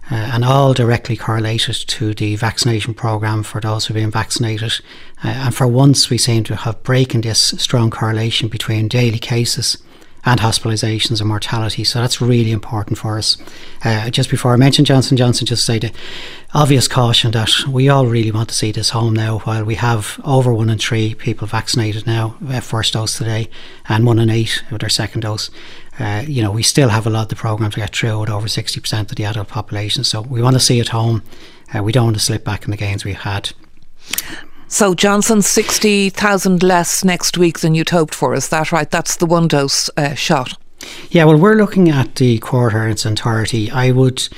and all directly correlated to the vaccination programme for those who have been vaccinated. And for once we seem to have broken this strong correlation between daily cases and hospitalisations and mortality. So that's really important for us. Just before I mention Johnson & Johnson, just say the obvious caution that we all really want to see this home now. While we have over 1 in 3 people vaccinated now, first dose today, and 1 in 8 with their second dose, we still have a lot of the programme to get through with over 60% of the adult population. So we want to see it home. We don't want to slip back in the gains we've had. So Johnson, 60,000 less next week than you'd hoped for, is that right? That's the 1 dose shot. Yeah, well, we're looking at the quarter in its entirety. I would,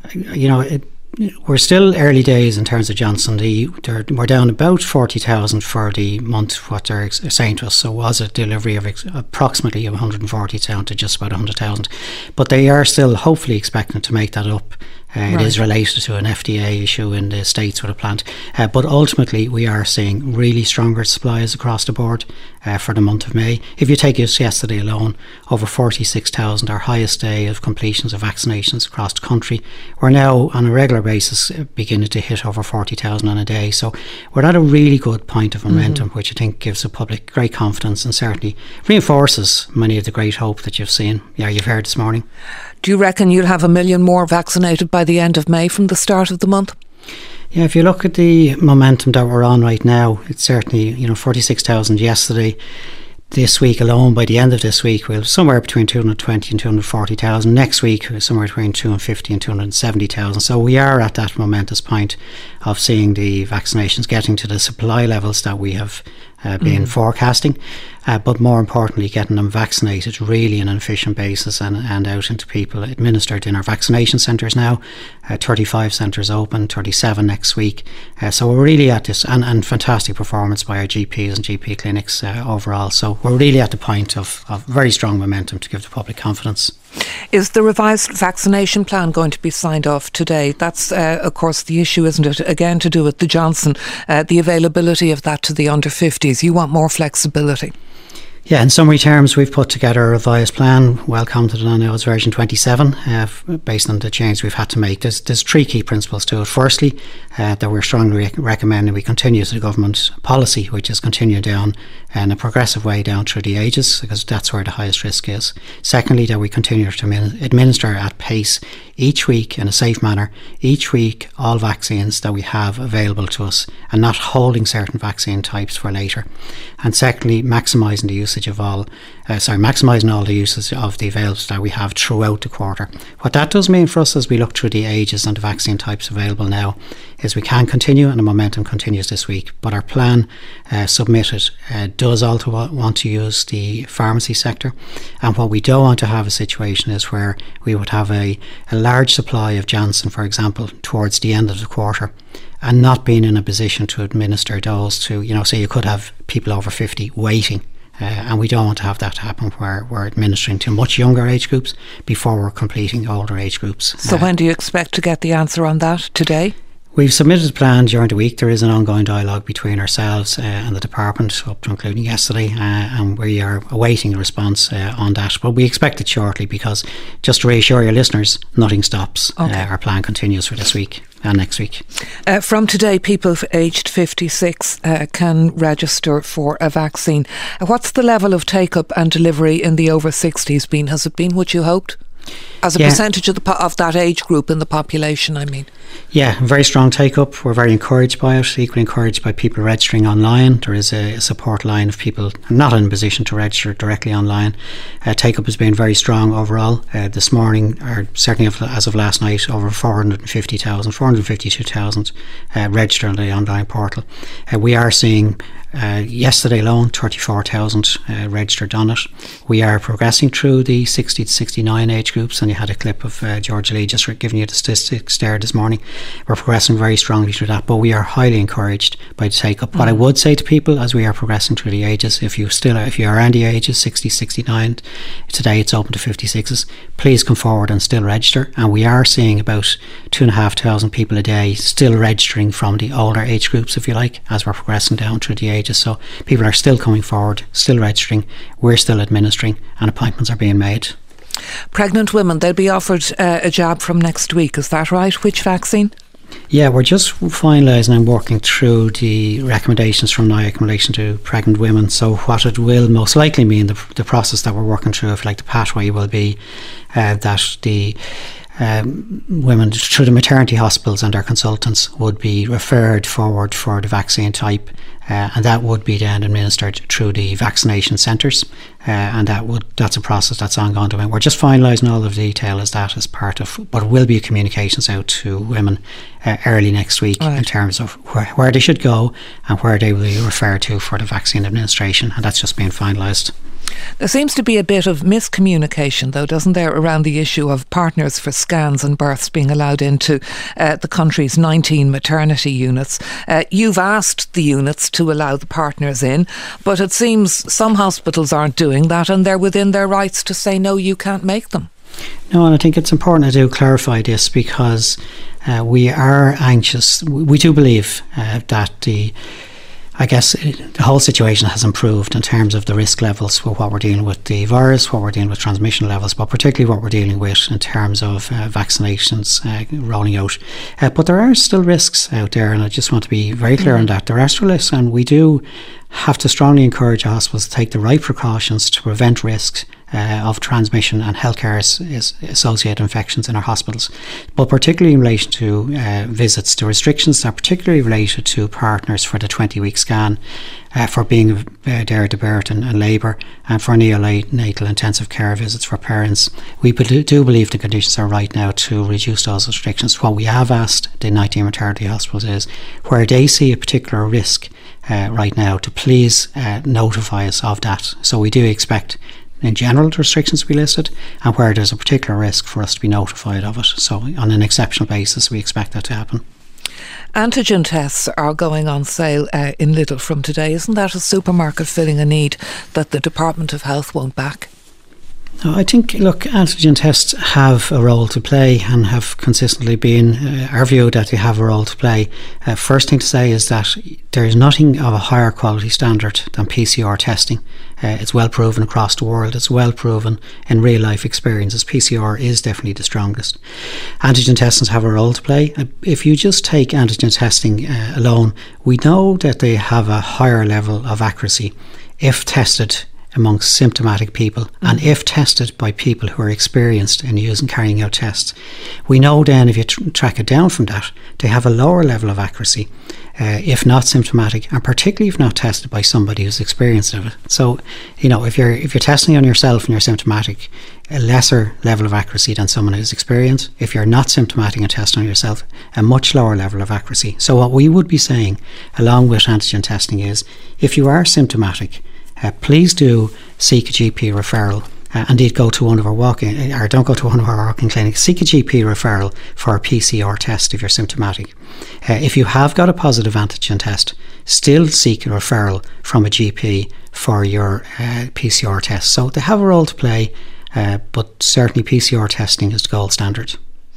we're still early days in terms of Johnson. We're down about 40,000 for the month, what they're saying to us. So it was a delivery of approximately 140 down to just about 100,000. But they are still hopefully expecting to make that up. It is related to an FDA issue in the States with a plant. But ultimately, we are seeing really stronger supplies across the board for the month of May. If you take us yesterday alone, over 46,000, our highest day of completions of vaccinations across the country. We're now, on a regular basis, beginning to hit over 40,000 on a day. So we're at a really good point of momentum, which I think gives the public great confidence and certainly reinforces many of the great hope that you've heard this morning. Do you reckon you'll have 1 million more vaccinated by the end of May from the start of the month? Yeah, if you look at the momentum that we're on right now, it's certainly, 46,000 yesterday. This week alone, by the end of this week, we'll somewhere between 220 and 240,000. Next week, somewhere between 250 and 270,000. So we are at that momentous point of seeing the vaccinations getting to the supply levels that we have been forecasting, but more importantly getting them vaccinated really on an efficient basis and out into people, administered in our vaccination centres now. 35 centres open, 37 next week. So we're really at this, and fantastic performance by our GPs and GP clinics overall. So we're really at the point of very strong momentum to give the public confidence. Is the revised vaccination plan going to be signed off today? That's, of course, the issue, isn't it? Again, to do with the Johnson, the availability of that to the under 50s. You want more flexibility. Yeah, in summary terms, we've put together a revised plan, well commented on now as version 27, based on the change we've had to make. There's 3 key principles to it. Firstly, that we're strongly recommending we continue to the government policy, which is continue down in a progressive way down through the ages, because that's where the highest risk is. Secondly, that we continue to administer at pace each week in a safe manner, each week all vaccines that we have available to us, and not holding certain vaccine types for later. And secondly, maximising the usage of maximising all the uses of the available that we have throughout the quarter. What that does mean for us as we look through the ages and the vaccine types available now is we can continue, and the momentum continues this week. But our plan submitted does also want to use the pharmacy sector, and what we don't want to have a situation is where we would have a large supply of Janssen, for example, towards the end of the quarter, and not being in a position to administer those to, so you could have people over 50 waiting. And we don't want to have that happen where we're administering to much younger age groups before we're completing older age groups. So when do you expect to get the answer on that? Today? We've submitted a plan during the week. There is an ongoing dialogue between ourselves and the department, up to including yesterday, and we are awaiting a response on that. But we expect it shortly, because just to reassure your listeners, nothing stops. Okay. Our plan continues for this week and next week. From today, people aged 56 can register for a vaccine. What's the level of take-up and delivery in the over 60s been? Has it been what you hoped? As a percentage of that age group in the population, I mean. Yeah, very strong take-up. We're very encouraged by it, equally encouraged by people registering online. There is a support line of people not in a position to register directly online. Take-up has been very strong overall. This morning, or certainly as of last night, over 452,000 registered on the online portal. We are seeing yesterday alone 34,000 registered on it. We are progressing through the 60 to 69 age groups, and you had a clip of George Lee just giving you the statistics there this morning. We're progressing very strongly through that, but we are highly encouraged by the take-up. What I would say to people as we are progressing through the ages, if you are around the ages 60, 69, today it's open to 56s, please come forward and still register. And we are seeing about 2,500 people a day still registering from the older age groups, if you like, as we're progressing down through the ages. So people are still coming forward, still registering, we're still administering, and appointments are being made. Pregnant women, they'll be offered a jab from next week, is that right? Which vaccine? Yeah, we're just finalising and working through the recommendations from NIAC in relation to pregnant women. So what it will most likely mean, the process that we're working through, if like the pathway will be that the women through the maternity hospitals and their consultants would be referred forward for the vaccine type, and that would be then administered through the vaccination centres, and that's a process that's ongoing. We're just finalising all of the detail as part of, but it will be communications out to women early next week in terms of where they should go and where they will be referred to for the vaccine administration, and that's just being finalised. There seems to be a bit of miscommunication, though, doesn't there, around the issue of partners for scans and births being allowed into the country's 19 maternity units. You've asked the units to allow the partners in, but it seems some hospitals aren't doing that, and they're within their rights to say, no, you can't make them. No, and I think it's important to clarify this, because we are anxious. We do believe that the whole situation has improved in terms of the risk levels for what we're dealing with the virus, what we're dealing with transmission levels, but particularly what we're dealing with in terms of vaccinations rolling out. But there are still risks out there, and I just want to be very clear on that. There are still risks, and we do have to strongly encourage hospitals to take the right precautions to prevent risks of transmission and healthcare associated infections in our hospitals. But particularly in relation to visits, the restrictions are particularly related to partners for the 20-week scan, for being there to birth and labour, and for neonatal intensive care visits for parents. We do believe the conditions are right now to reduce those restrictions. What we have asked the 19 maternity hospitals is, where they see a particular risk right now, to please notify us of that. So we do expect in general the restrictions to be listed, and where there's a particular risk for us to be notified of it. So on an exceptional basis we expect that to happen. Antigen tests are going on sale in Lidl from today. Isn't that a supermarket filling a need that the Department of Health won't back? No, I think, look, antigen tests have a role to play and have consistently been our view that they have a role to play. First thing to say is that there is nothing of a higher quality standard than PCR testing. It's well proven across the world. It's well proven in real life experiences. PCR is definitely the strongest. Antigen testings have a role to play. If you just take antigen testing alone, we know that they have a higher level of accuracy if tested amongst symptomatic people, and if tested by people who are experienced in carrying out tests. We know then, if you track it down from that, they have a lower level of accuracy if not symptomatic, and particularly if not tested by somebody who's experienced of it. So, if you're testing on yourself and you're symptomatic, a lesser level of accuracy than someone who's experienced. If you're not symptomatic and testing on yourself, a much lower level of accuracy. So what we would be saying along with antigen testing is, if you are symptomatic, please do seek a GP referral. Indeed, don't go to one of our walk-in clinics. Seek a GP referral for a PCR test if you're symptomatic. If you have got a positive antigen test, still seek a referral from a GP for your PCR test. So they have a role to play, but certainly PCR testing is the gold standard.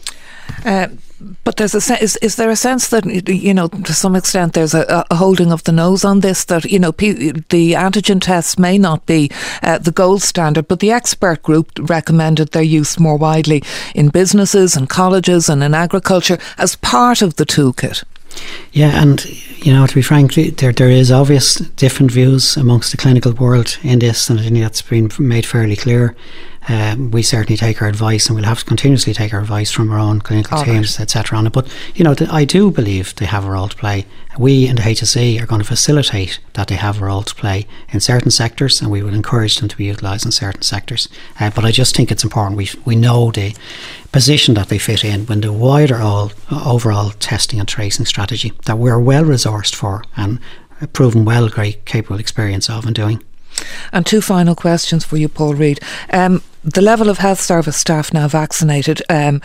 But is there a sense that, to some extent there's a holding of the nose on this, that, the antigen tests may not be the gold standard, but the expert group recommended their use more widely in businesses and colleges and in agriculture as part of the toolkit? Yeah, and to be frank, there is obvious different views amongst the clinical world in this, and I think that's been made fairly clear. We certainly take our advice, and we'll have to continuously take our advice from our own clinical teams, etc. on it. But I do believe they have a role to play. We in the HSE are going to facilitate that they have a role to play in certain sectors, and we will encourage them to be utilised in certain sectors. But I just think it's important we know the position that they fit in when the wider overall testing and tracing strategy that we're well resourced for and proven well great capable experience of and doing. And two final questions for you, Paul Reid. The level of health service staff now vaccinated,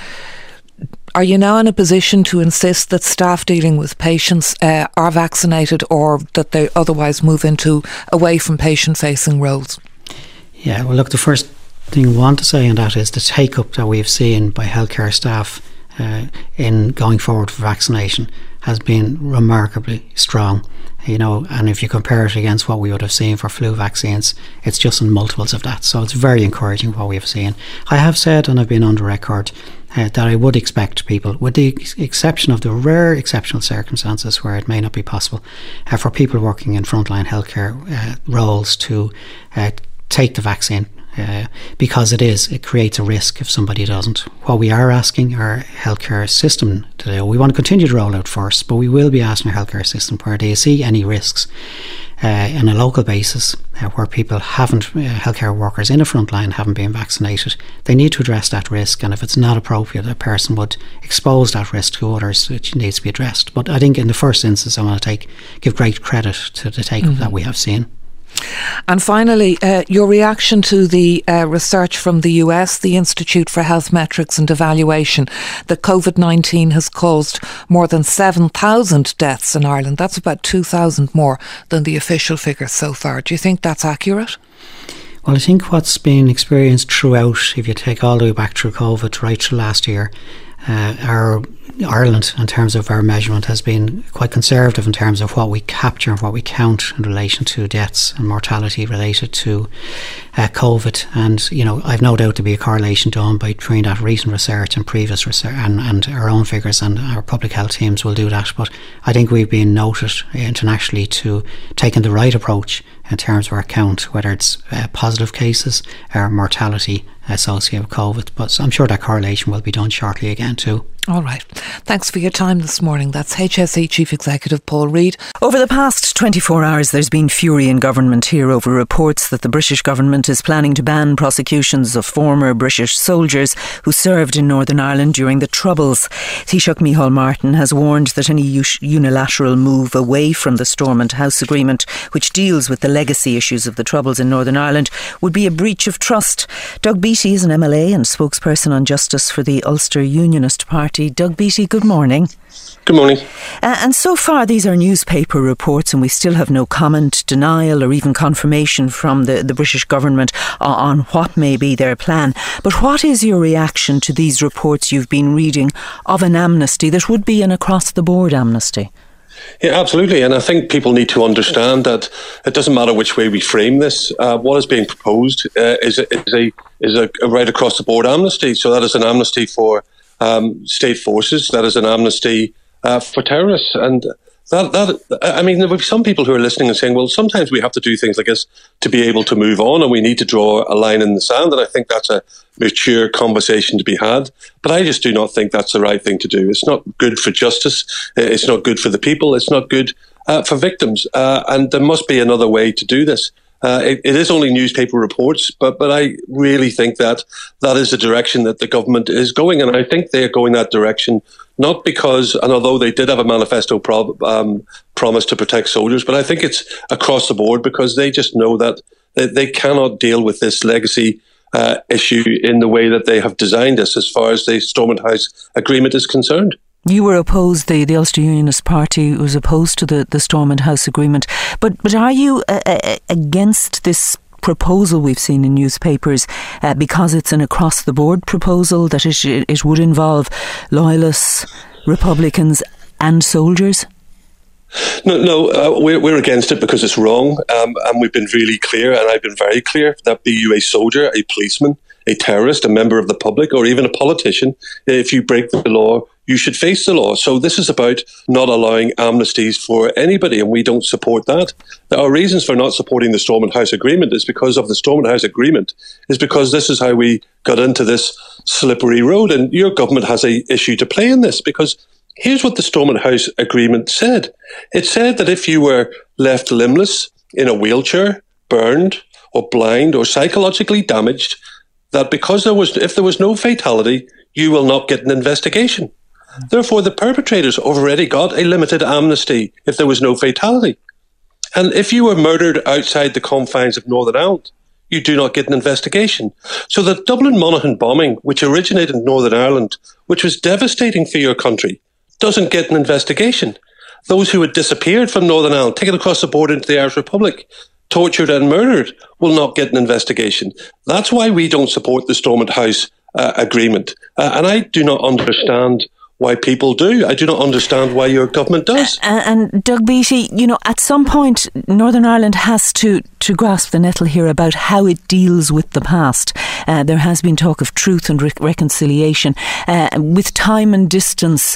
are you now in a position to insist that staff dealing with patients are vaccinated, or that they otherwise move away from patient-facing roles? Yeah, well, look, the first thing I want to say on that is the take-up that we've seen by healthcare staff in going forward for vaccination has been remarkably strong. And if you compare it against what we would have seen for flu vaccines, it's just in multiples of that. So it's very encouraging what we've seen. I have said, and I've been on the record, that I would expect people, with the exception of the rare exceptional circumstances where it may not be possible, for people working in frontline healthcare roles to take the vaccine. Because it creates a risk if somebody doesn't. What we are asking our healthcare system to do, we want to continue to roll out first, but we will be asking our healthcare system where they see any risks on a local basis where people healthcare workers in the front line haven't been vaccinated. They need to address that risk, and if it's not appropriate, a person would expose that risk to others, which needs to be addressed. But I think in the first instance, I want to give great credit to the take-up that we have seen. And finally, your reaction to the research from the US, the Institute for Health Metrics and Evaluation, that COVID-19 has caused more than 7,000 deaths in Ireland. That's about 2,000 more than the official figures so far. Do you think that's accurate? Well, I think what's been experienced throughout, if you take all the way back through COVID right through last year, our Ireland, in terms of our measurement, has been quite conservative in terms of what we capture and what we count in relation to deaths and mortality related to COVID. And, I've no doubt to be a correlation done between that recent research and previous research and our own figures, and our public health teams will do that. But I think we've been noted internationally to taking the right approach in terms of our count, whether it's positive cases or mortality associated with COVID. But I'm sure that correlation will be done shortly again too. All right. Thanks for your time this morning. That's HSE Chief Executive Paul Reid. Over the past 24 hours, there's been fury in government here over reports that the British government is planning to ban prosecutions of former British soldiers who served in Northern Ireland during the Troubles. Taoiseach Micheál Martin has warned that any unilateral move away from the Stormont House Agreement, which deals with the legacy issues of the Troubles in Northern Ireland, would be a breach of trust. Doug Beattie is an MLA and spokesperson on justice for the Ulster Unionist Party. Doug Beattie, good morning. Good morning. And so far these are newspaper reports, and we still have no comment, denial or even confirmation from the British government on what may be their plan. But what is your reaction to these reports you've been reading of an amnesty that would be an across-the-board amnesty? Yeah, absolutely. And I think people need to understand that it doesn't matter which way we frame this. What is being proposed is a right across the board amnesty. So that is an amnesty for state forces. That is an amnesty for terrorists. And I mean, there will be some people who are listening and saying, well, sometimes we have to do things like this to be able to move on, and we need to draw a line in the sand. And I think that's a mature conversation to be had. But I just do not think that's the right thing to do. It's not good for justice. It's not good for the people. It's not good for victims. And there must be another way to do this. It is only newspaper reports, but I really think that is the direction that the government is going. And I think they're going that direction, not because, and although they did have a manifesto promise to protect soldiers, but I think it's across the board because they just know that they cannot deal with this legacy issue in the way that they have designed this as far as the Stormont House Agreement is concerned. You were opposed, the Ulster Unionist Party was opposed to the Stormont House Agreement. But are you against this proposal we've seen in newspapers because it's an across-the-board proposal, that it would involve loyalists, Republicans and soldiers? No, we're against it because it's wrong. And we've been really clear, and I've been very clear, that be you a soldier, a policeman, a terrorist, a member of the public, or even a politician, if you break the law, you should face the law. So this is about not allowing amnesties for anybody, and we don't support that. Our reasons for not supporting the Stormont House Agreement is because of the Stormont House Agreement, is because this is how we got into this slippery road, and your government has an issue to play in this, because here's what the Stormont House Agreement said. It said that if you were left limbless, in a wheelchair, burned, or blind, or psychologically damaged, that because if there was no fatality, you will not get an investigation. Therefore, the perpetrators already got a limited amnesty if there was no fatality. And if you were murdered outside the confines of Northern Ireland, you do not get an investigation. So the Dublin Monaghan bombing, which originated in Northern Ireland, which was devastating for your country, doesn't get an investigation. Those who had disappeared from Northern Ireland, taken across the border into the Irish Republic, tortured and murdered, will not get an investigation. That's why we don't support the Stormont House Agreement. And I do not understand why people do. I do not understand why your government does. And Doug Beattie, at some point, Northern Ireland has to grasp the nettle here about how it deals with the past. There has been talk of truth and reconciliation. With time and distance,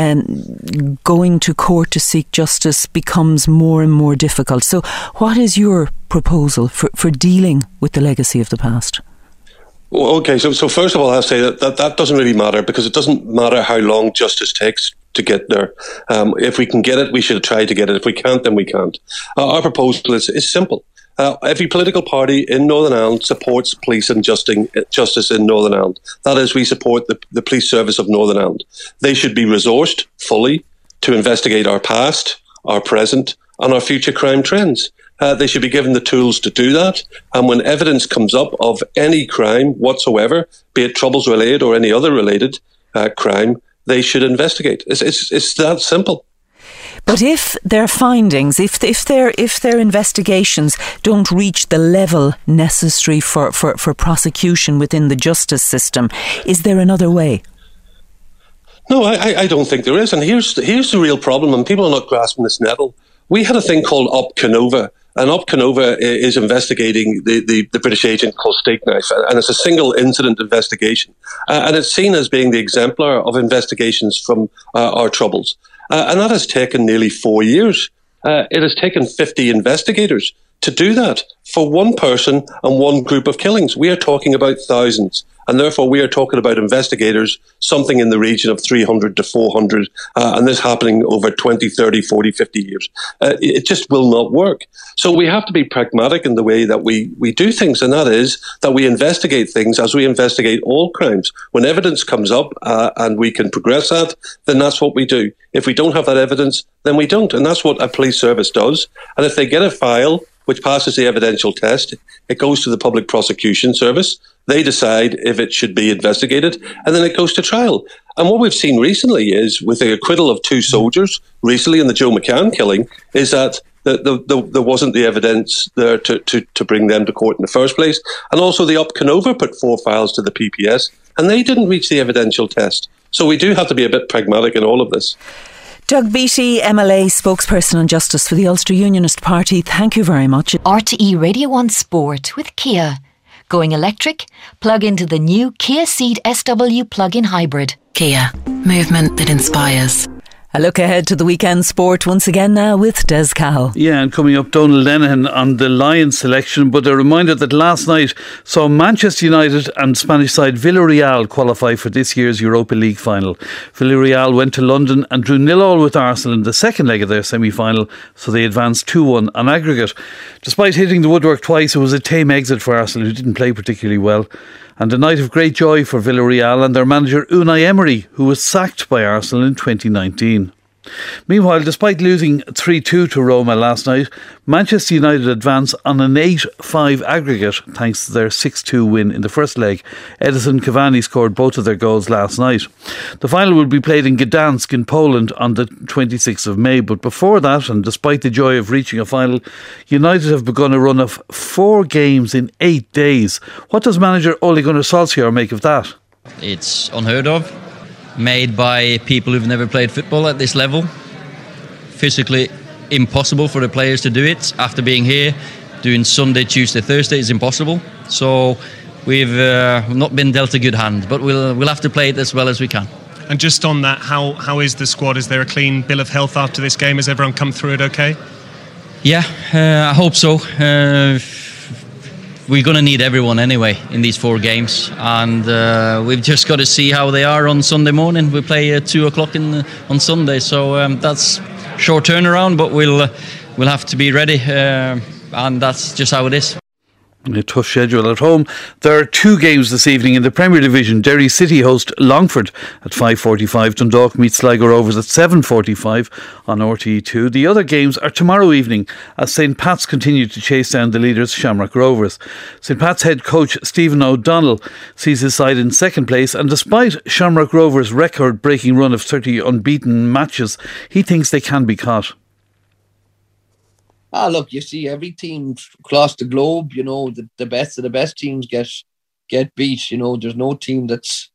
going to court to seek justice becomes more and more difficult. So what is your proposal for dealing with the legacy of the past? Well, okay, so first of all, I'll say that doesn't really matter, because it doesn't matter how long justice takes to get there. If we can get it, we should try to get it. If we can't, then we can't. Our proposal is simple. Every political party in Northern Ireland supports police and justice in Northern Ireland. That is, we support the police service of Northern Ireland. They should be resourced fully to investigate our past, our present, and our future crime trends. They should be given the tools to do that. And when evidence comes up of any crime whatsoever, be it Troubles related or any other related crime, they should investigate. It's that simple. But if their findings, if their investigations don't reach the level necessary for prosecution within the justice system, is there another way? No, I don't think there is. And here's the real problem, and people are not grasping this nettle. We had a thing called Op Canova. And Op Canova is investigating the British agent called Steakknife, and it's a single incident investigation. And it's seen as being the exemplar of investigations from our Troubles. And that has taken nearly 4 years. It has taken 50 investigators to do that for one person and one group of killings. We are talking about thousands. And therefore, we are talking about investigators, something in the region of 300 to 400, and this happening over 20, 30, 40, 50 years. It just will not work. So we have to be pragmatic in the way that we do things, and that is that we investigate things as we investigate all crimes. When evidence comes up and we can progress that, then that's what we do. If we don't have that evidence, then we don't. And that's what a police service does. And if they get a file which passes the evidential test, it goes to the Public Prosecution Service. They decide if it should be investigated, and then it goes to trial. And what we've seen recently is, with the acquittal of 2 soldiers recently in the Joe McCann killing, is that there wasn't the evidence there to bring them to court in the first place. And also the Op Canova put 4 files to the PPS, and they didn't reach the evidential test. So we do have to be a bit pragmatic in all of this. Doug Beattie, MLA, spokesperson on justice for the Ulster Unionist Party, thank you very much. RTE Radio 1 Sport with Kia. Going electric? Plug into the new Kia Ceed SW plug-in hybrid. Kia, movement that inspires. A look ahead to the weekend sport once again now with Des Cahill. Yeah, and coming up, Donald Lenihan on the Lions selection, but a reminder that last night saw Manchester United and Spanish side Villarreal qualify for this year's Europa League final. Villarreal went to London and drew 0-0 with Arsenal in the second leg of their semi-final, so they advanced 2-1 on aggregate. Despite hitting the woodwork twice, it was a tame exit for Arsenal, who didn't play particularly well. And a night of great joy for Villarreal and their manager Unai Emery, who was sacked by Arsenal in 2019. Meanwhile, despite losing 3-2 to Roma last night, Manchester United advance on an 8-5 aggregate thanks to their 6-2 win in the first leg. Edison Cavani scored both of their goals last night. The final will be played in Gdansk in Poland on the 26th of May, but before that, and despite the joy of reaching a final, United have begun a run of 4 games in 8 days. What does manager Ole Gunnar Solskjaer make of that? It's unheard of. Made by people who've never played football at this level. Physically impossible for the players to do it. After being here, doing Sunday, Tuesday, Thursday is impossible. So we've not been dealt a good hand, but we'll have to play it as well as we can. And just on that, how is the squad? Is there a clean bill of health after this game? Has everyone come through it okay? Yeah, I hope so. We're going to need everyone anyway in these 4 games, and we've just got to see how they are on Sunday morning. We play at 2 o'clock on Sunday, so that's short turnaround, but we'll have to be ready, and that's just how it is. A tough schedule at home. There are 2 games this evening in the Premier Division. Derry City host Longford at 5:45. Dundalk meets Sligo Rovers at 7:45 on RTE2. The other games are tomorrow evening as St Pat's continue to chase down the leaders Shamrock Rovers. St Pat's head coach Stephen O'Donnell sees his side in second place, and despite Shamrock Rovers' record-breaking run of 30 unbeaten matches, he thinks they can be caught. Look, you see every team across the globe, you know, the best of the best teams get beat. You know, there's no team that's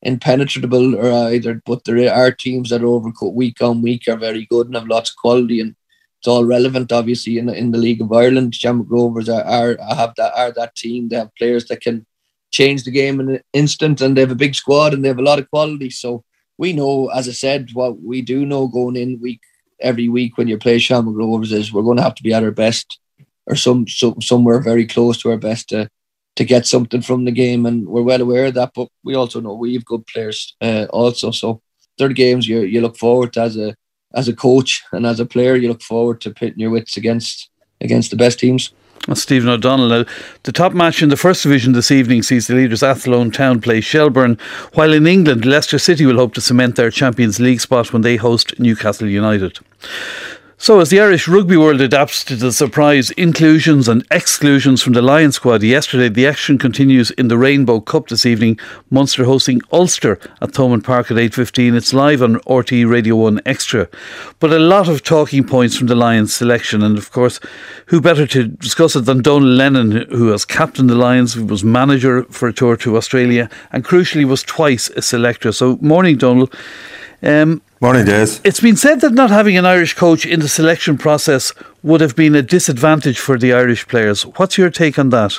impenetrable or either, but there are teams that over week on week are very good and have lots of quality, and it's all relevant obviously in the League of Ireland. Shamrock Rovers are that team. They have players that can change the game in an instant, and they have a big squad and they have a lot of quality. So we know, as I said, what we do know going in every week when you play Shamrock Rovers is we're going to have to be at our best, or somewhere very close to our best to get something from the game, and we're well aware of that. But we also know we have good players also. So they're the games you look forward to as a coach and as a player. You look forward to pitting your wits against the best teams. That's Stephen O'Donnell. Now, the top match in the First Division this evening sees the leaders Athlone Town play Shelbourne, while in England Leicester City will hope to cement their Champions League spot when they host Newcastle United. So as the Irish rugby world adapts to the surprise inclusions and exclusions from the Lions squad yesterday, the action continues in the Rainbow Cup this evening. Munster hosting Ulster at Thomond Park at 8:15. It's live on RTE Radio 1 Extra. But a lot of talking points from the Lions selection, and of course, who better to discuss it than Donal Lennon, who has captained the Lions, who was manager for a tour to Australia, and crucially was twice a selector. So morning, Donal. Morning, Des. It's been said that not having an Irish coach in the selection process would have been a disadvantage for the Irish players. What's your take on that?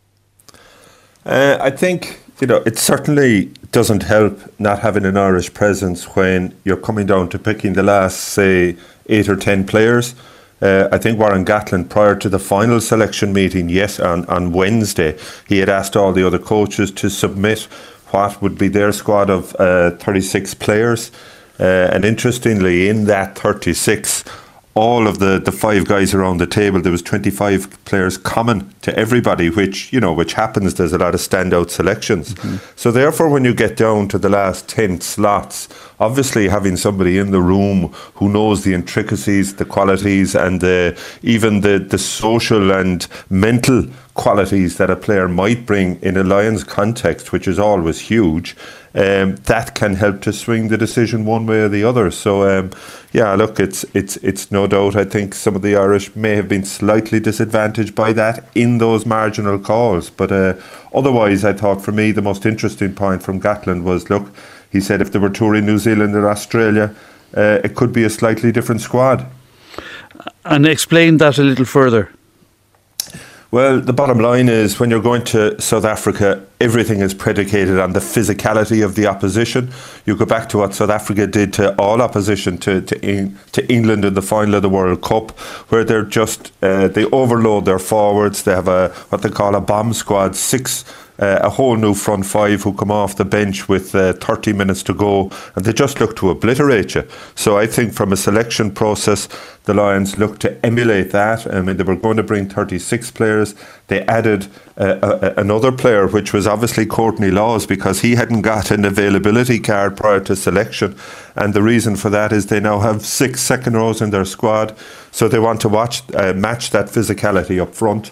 I think, it certainly doesn't help not having an Irish presence when you're coming down to picking the last, say, 8 or 10 players. I think Warren Gatland, prior to the final selection meeting on Wednesday, he had asked all the other coaches to submit what would be their squad of 36 players. And interestingly, in that 36, all of the 5 guys around the table, there was 25 players common to everybody, which happens. There's a lot of standout selections. Mm-hmm. So therefore, when you get down to the last 10 slots, obviously having somebody in the room who knows the intricacies, the qualities, and even the social and mental qualities that a player might bring in a Lions context, which is always huge, that can help to swing the decision one way or the other. So look, it's no doubt. I think some of the Irish may have been slightly disadvantaged by that in those marginal calls. But otherwise, I thought for me the most interesting point from Gatland was, look, he said if they were touring New Zealand or Australia, it could be a slightly different squad. And explain that a little further. Well, the bottom line is when you're going to South Africa, everything is predicated on the physicality of the opposition. You go back to what South Africa did to all opposition to England in the final of the World Cup, where they're just they overload their forwards. They have what they call a bomb squad, a whole new front 5 who come off the bench with 30 minutes to go, and they just look to obliterate you. So I think from a selection process, the Lions look to emulate that. I mean, they were going to bring 36 players. They added another player, which was obviously Courtney Laws, because he hadn't got an availability card prior to selection. And the reason for that is they now have 6 second rows in their squad. So they want to match that physicality up front.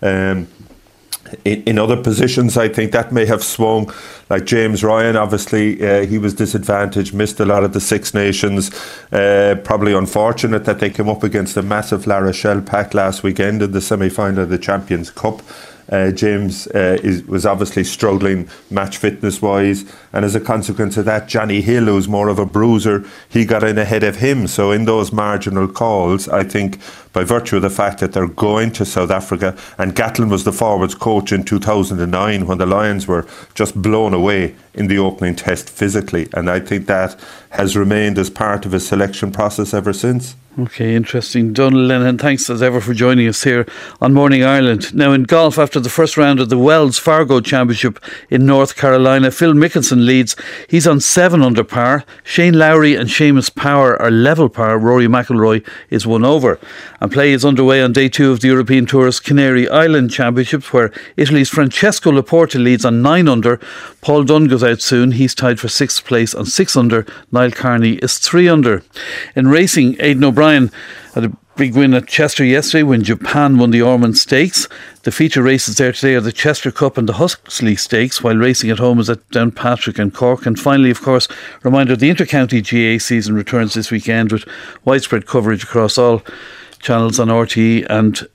In other positions, I think that may have swung. Like James Ryan, obviously, he was disadvantaged, missed a lot of the Six Nations. Probably unfortunate that they came up against a massive La Rochelle pack last weekend in the semi-final of the Champions Cup. James was obviously struggling match fitness wise, and as a consequence of that, Johnny Hill, who's more of a bruiser, he got in ahead of him. So in those marginal calls, I think by virtue of the fact that they're going to South Africa, and Gatland was the forwards coach in 2009 when the Lions were just blown away in the opening test physically, and I think that has remained as part of his selection process ever since. Okay, interesting. Donal Lennon, thanks as ever for joining us here on Morning Ireland. Now in golf, after the first round of the Wells Fargo Championship in North Carolina, Phil Mickelson leads. He's on 7 under par. Shane Lowry and Seamus Power are level par. Rory McIlroy is 1 over. And play is underway on day 2 of the European Tour's Canary Island Championships, where Italy's Francesco Laporta leads on 9 under. Paul Dunn goes out soon. He's tied for 6th place on 6 under. Niall Carney is 3 under. In racing, Aidan O'Brien had a big win at Chester yesterday when Japan won the Ormond Stakes. The feature races there today are the Chester Cup and the Huxley Stakes, while racing at home is at Downpatrick and Cork. And finally, of course, reminder, the Intercounty GA season returns this weekend with widespread coverage across all channels on RTE and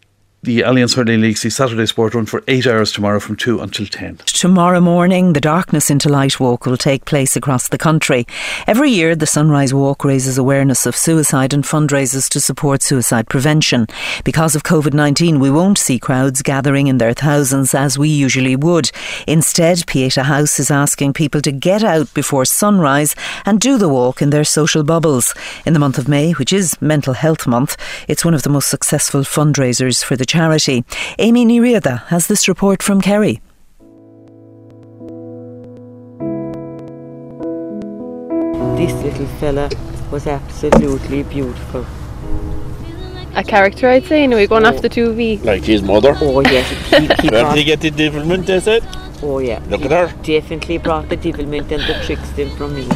The Allianz Hurling League sees Saturday Sport run for 8 hours tomorrow from 2 until 10. Tomorrow morning, the Darkness into Light walk will take place across the country. Every year, the Sunrise Walk raises awareness of suicide and fundraises to support suicide prevention. Because of COVID-19, we won't see crowds gathering in their thousands as we usually would. Instead, Pieta House is asking people to get out before sunrise and do the walk in their social bubbles. In the month of May, which is Mental Health Month, it's one of the most successful fundraisers for the charity. Amy Niriada has this report from Kerry. This little fella was absolutely beautiful. A character, I'd say. Anyway, going off the 2V. Like his mother? Oh, yes. Where did he get the devilment, is it? Oh, yeah. Look at her. Definitely brought the devilment and the tricks in from me.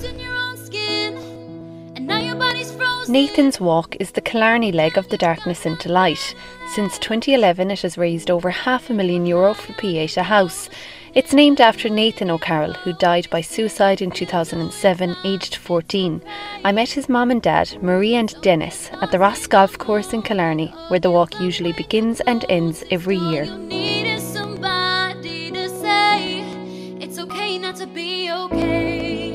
Nathan's Walk is the Killarney leg of the Darkness into Light. Since 2011 it has raised over €500,000 for Pieta House. It's named after Nathan O'Carroll, who died by suicide in 2007, aged 14. I met his mum and dad, Marie and Dennis, at the Ross Golf Course in Killarney, where the walk usually begins and ends every year. It's okay not to be okay.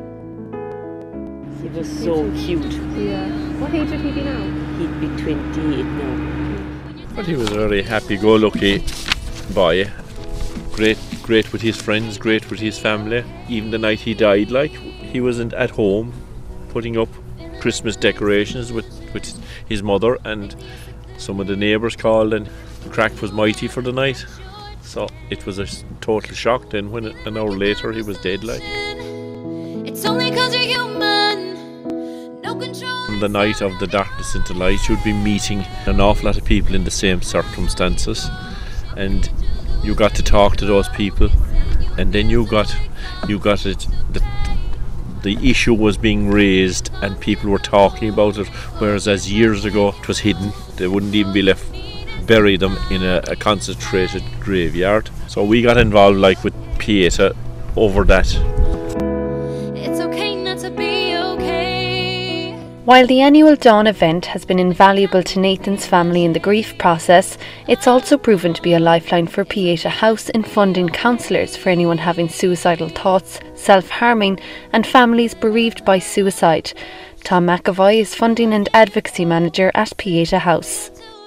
He was so cute. Yeah. What age would he be now? He'd be 28 now. But he was a very happy-go-lucky boy. Great with his friends, great with his family. Even the night he died, like, he wasn't at home putting up Christmas decorations with his mother, and some of the neighbours called and the crack was mighty for the night. So it was a total shock then when an hour later he was dead, like. It's only 'cause you're human. No control. On the night of the Darkness into Light, you'd be meeting an awful lot of people in the same circumstances, and you got to talk to those people, and then you got it. The issue was being raised and people were talking about it, whereas as years ago it was hidden. They wouldn't even be left, bury them in a concentrated graveyard. So we got involved, like, with Pieta over that. It's okay not to be okay. While the annual Dawn event has been invaluable to Nathan's family in the grief process, it's also proven to be a lifeline for Pieta House in funding counsellors for anyone having suicidal thoughts, self-harming and families bereaved by suicide. Tom McAvoy is Funding and Advocacy Manager at Pieta House.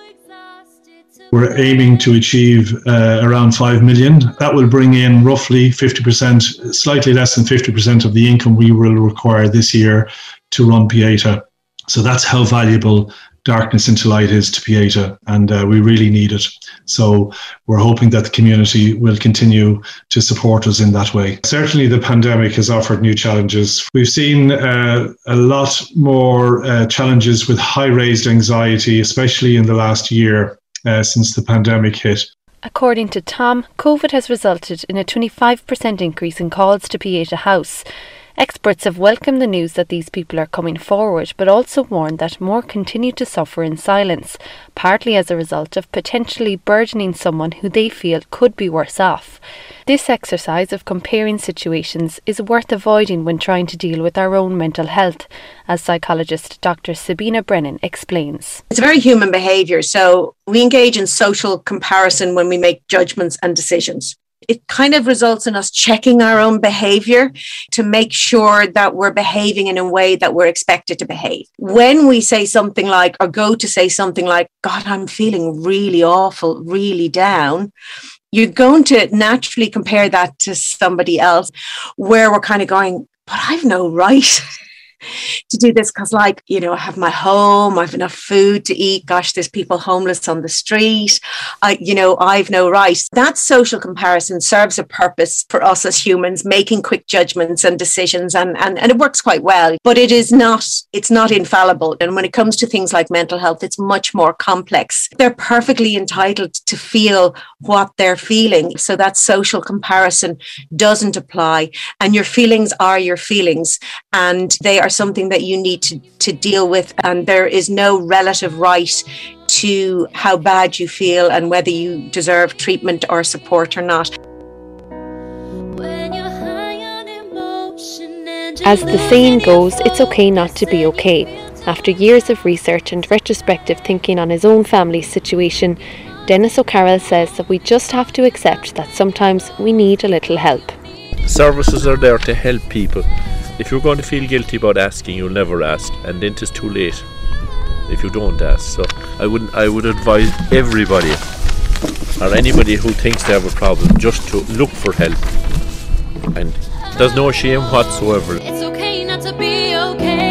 We're aiming to achieve around 5 million. That will bring in roughly 50%, slightly less than 50% of the income we will require this year to run Pieta. So that's how valuable Darkness into Light is to Pieta, and we really need it. So we're hoping that the community will continue to support us in that way. Certainly the pandemic has offered new challenges. We've seen a lot more challenges with high-raised anxiety, especially in the last year since the pandemic hit. According to Tom, COVID has resulted in a 25% increase in calls to Pieta House. Experts have welcomed the news that these people are coming forward, but also warned that more continue to suffer in silence, partly as a result of potentially burdening someone who they feel could be worse off. This exercise of comparing situations is worth avoiding when trying to deal with our own mental health, as psychologist Dr. Sabina Brennan explains. It's a very human behaviour, so we engage in social comparison when we make judgments and decisions. It kind of results in us checking our own behaviour to make sure that we're behaving in a way that we're expected to behave. When we say something like, or go to say something like, God, I'm feeling really awful, really down, you're going to naturally compare that to somebody else where we're kind of going, but I've no right to do this because, like, you know, I have my home, I have enough food to eat. Gosh, there's people homeless on the street. I've no right. That social comparison serves a purpose for us as humans, making quick judgments and decisions, and it works quite well. But it's not infallible. And when it comes to things like mental health, it's much more complex. They're perfectly entitled to feel what they're feeling. So that social comparison doesn't apply. And your feelings are your feelings, and they are something that you need to deal with, and there is no relative right to how bad you feel and whether you deserve treatment or support or not. As the saying goes, it's okay not to be okay. After years of research and retrospective thinking on his own family's situation, Dennis O'Carroll says that we just have to accept that sometimes we need a little help. Services are there to help people. If you're going to feel guilty about asking, you'll never ask, and then it's too late if you don't ask. So I would advise everybody or anybody who thinks they have a problem just to look for help, and there's no shame whatsoever. It's okay not to be okay.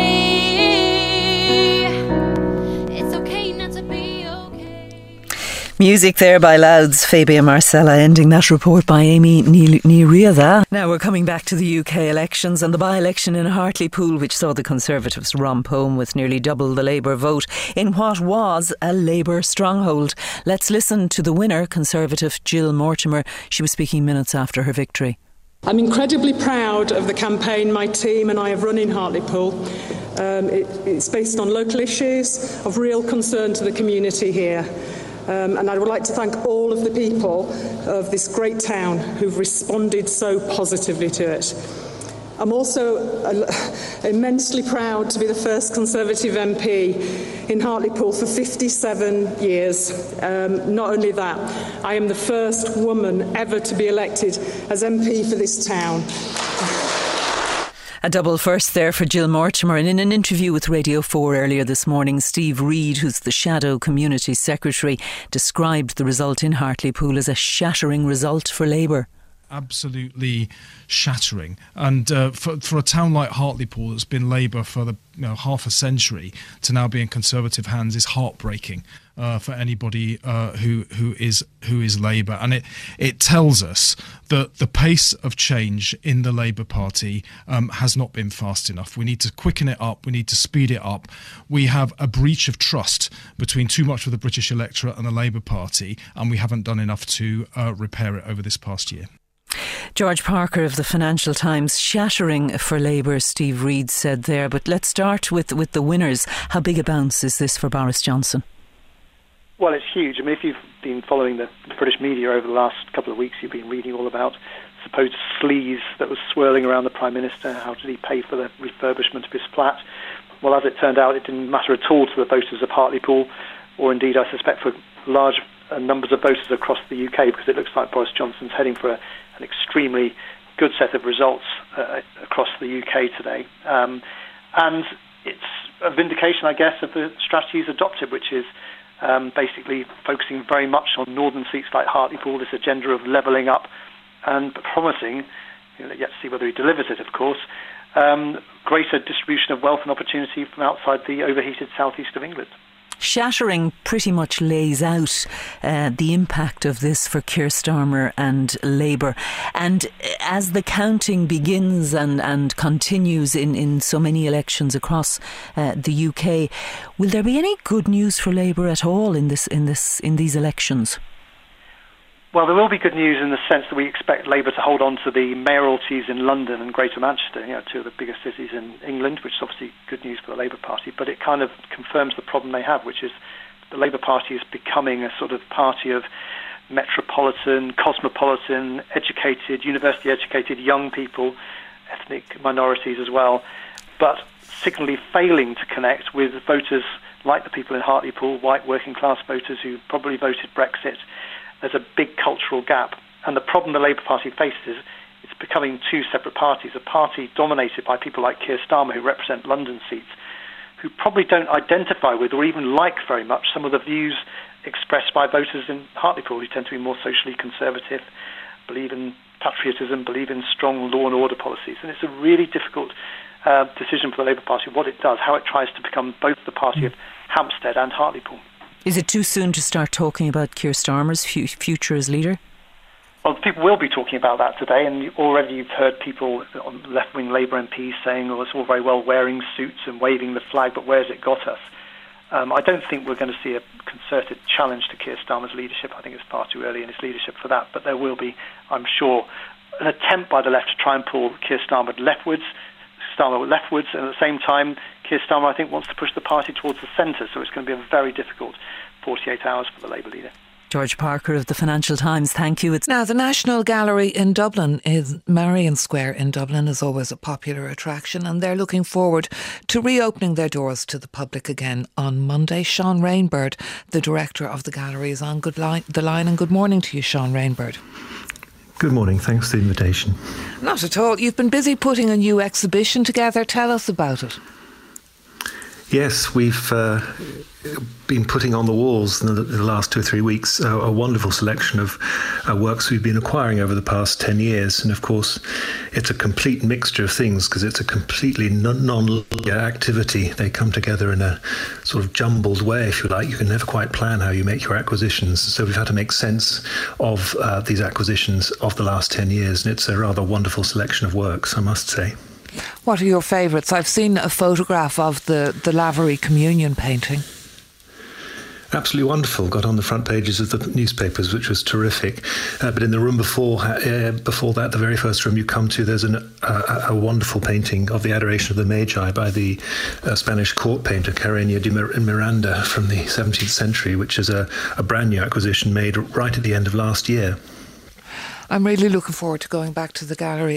It's okay not to be okay. Music there by Louds, Fabia Marcella, ending that report by Amy Niriada. Now we're coming back to the UK elections and the by-election in Hartlepool, which saw the Conservatives romp home with nearly double the Labour vote in what was a Labour stronghold. Let's listen to the winner, Conservative Jill Mortimer. She was speaking minutes after her victory. I'm incredibly proud of the campaign my team and I have run in Hartlepool. It's based on local issues of real concern to the community here. And I would like to thank all of the people of this great town who've responded so positively to it. I'm also immensely proud to be the first Conservative MP in Hartlepool for 57 years. Not only that, I am the first woman ever to be elected as MP for this town. A double first there for Jill Mortimer. And in an interview with Radio 4 earlier this morning, Steve Reid, who's the Shadow Community Secretary, described the result in Hartlepool as a shattering result for Labour. Absolutely shattering, and for a town like Hartlepool that's been Labour for half a century to now be in Conservative hands is heartbreaking for anybody who is Labour, and it tells us that the pace of change in the Labour Party has not been fast enough. We need to quicken it up. We need to speed it up. We have a breach of trust between too much of the British electorate and the Labour Party, and we haven't done enough to repair it over this past year. George Parker of the Financial Times, shattering for Labour, Steve Reid said there. But let's start with the winners. How big a bounce is this for Boris Johnson? Well, it's huge. I mean, if you've been following the British media over the last couple of weeks, you've been reading all about supposed sleaze that was swirling around the Prime Minister. How did he pay for the refurbishment of his flat? Well, as it turned out, it didn't matter at all to the voters of Hartlepool, or indeed, I suspect, for large numbers of voters across the UK, because it looks like Boris Johnson's heading for an extremely good set of results across the UK today. And it's a vindication, I guess, of the strategies adopted, which is basically focusing very much on northern seats like Hartlepool, this agenda of levelling up and promising, yet to see whether he delivers it, of course, greater distribution of wealth and opportunity from outside the overheated southeast of England. Shattering pretty much lays out the impact of this for Keir Starmer and Labour. And as the counting begins and continues in so many elections across the UK, will there be any good news for Labour at all in these elections? Well, there will be good news in the sense that we expect Labour to hold on to the mayoralties in London and Greater Manchester, two of the biggest cities in England, which is obviously good news for the Labour Party, but it kind of confirms the problem they have, which is the Labour Party is becoming a sort of party of metropolitan, cosmopolitan, educated, university-educated young people, ethnic minorities as well, but signally failing to connect with voters like the people in Hartlepool, white working-class voters who probably voted Brexit. There's a big cultural gap. And the problem the Labour Party faces is it's becoming two separate parties, a party dominated by people like Keir Starmer, who represent London seats, who probably don't identify with or even like very much some of the views expressed by voters in Hartlepool, who tend to be more socially conservative, believe in patriotism, believe in strong law and order policies. And it's a really difficult decision for the Labour Party, what it does, how it tries to become both the party of Hampstead and Hartlepool. Is it too soon to start talking about Keir Starmer's future as leader? Well, people will be talking about that today, and already you've heard people on left-wing Labour MPs saying, it's all very well wearing suits and waving the flag, but where's it got us? I don't think we're going to see a concerted challenge to Keir Starmer's leadership. I think it's far too early in his leadership for that, but there will be, I'm sure, an attempt by the left to try and pull Keir Starmer leftwards, and at the same time, Keir Starmer, I think, wants to push the party towards the centre, so it's going to be a very difficult 48 hours for the Labour leader. George Parker of the Financial Times, thank you. Now, the National Gallery in Dublin, in Marion Square in Dublin, is always a popular attraction, and they're looking forward to reopening their doors to the public again on Monday. Sean Rainbird, the director of the gallery, is on the line, and good morning to you, Sean Rainbird. Good morning, thanks for the invitation. Not at all. You've been busy putting a new exhibition together. Tell us about it. Yes, we've been putting on the walls in the last 2 or 3 weeks a wonderful selection of works we've been acquiring over the past 10 years. And of course, it's a complete mixture of things because it's a completely non-linear activity. They come together in a sort of jumbled way, if you like. You can never quite plan how you make your acquisitions. So we've had to make sense of these acquisitions of the last 10 years. And it's a rather wonderful selection of works, I must say. What are your favourites? I've seen a photograph of the Lavery Communion painting. Absolutely wonderful. Got on the front pages of the newspapers, which was terrific. But in the room before that, the very first room you come to, there's a wonderful painting of the Adoration of the Magi by the Spanish court painter Carreño de Miranda from the 17th century, which is a brand new acquisition made right at the end of last year. I'm really looking forward to going back to the gallery.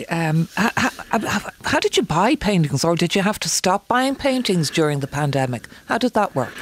How did you buy paintings, or did you have to stop buying paintings during the pandemic? How did that work?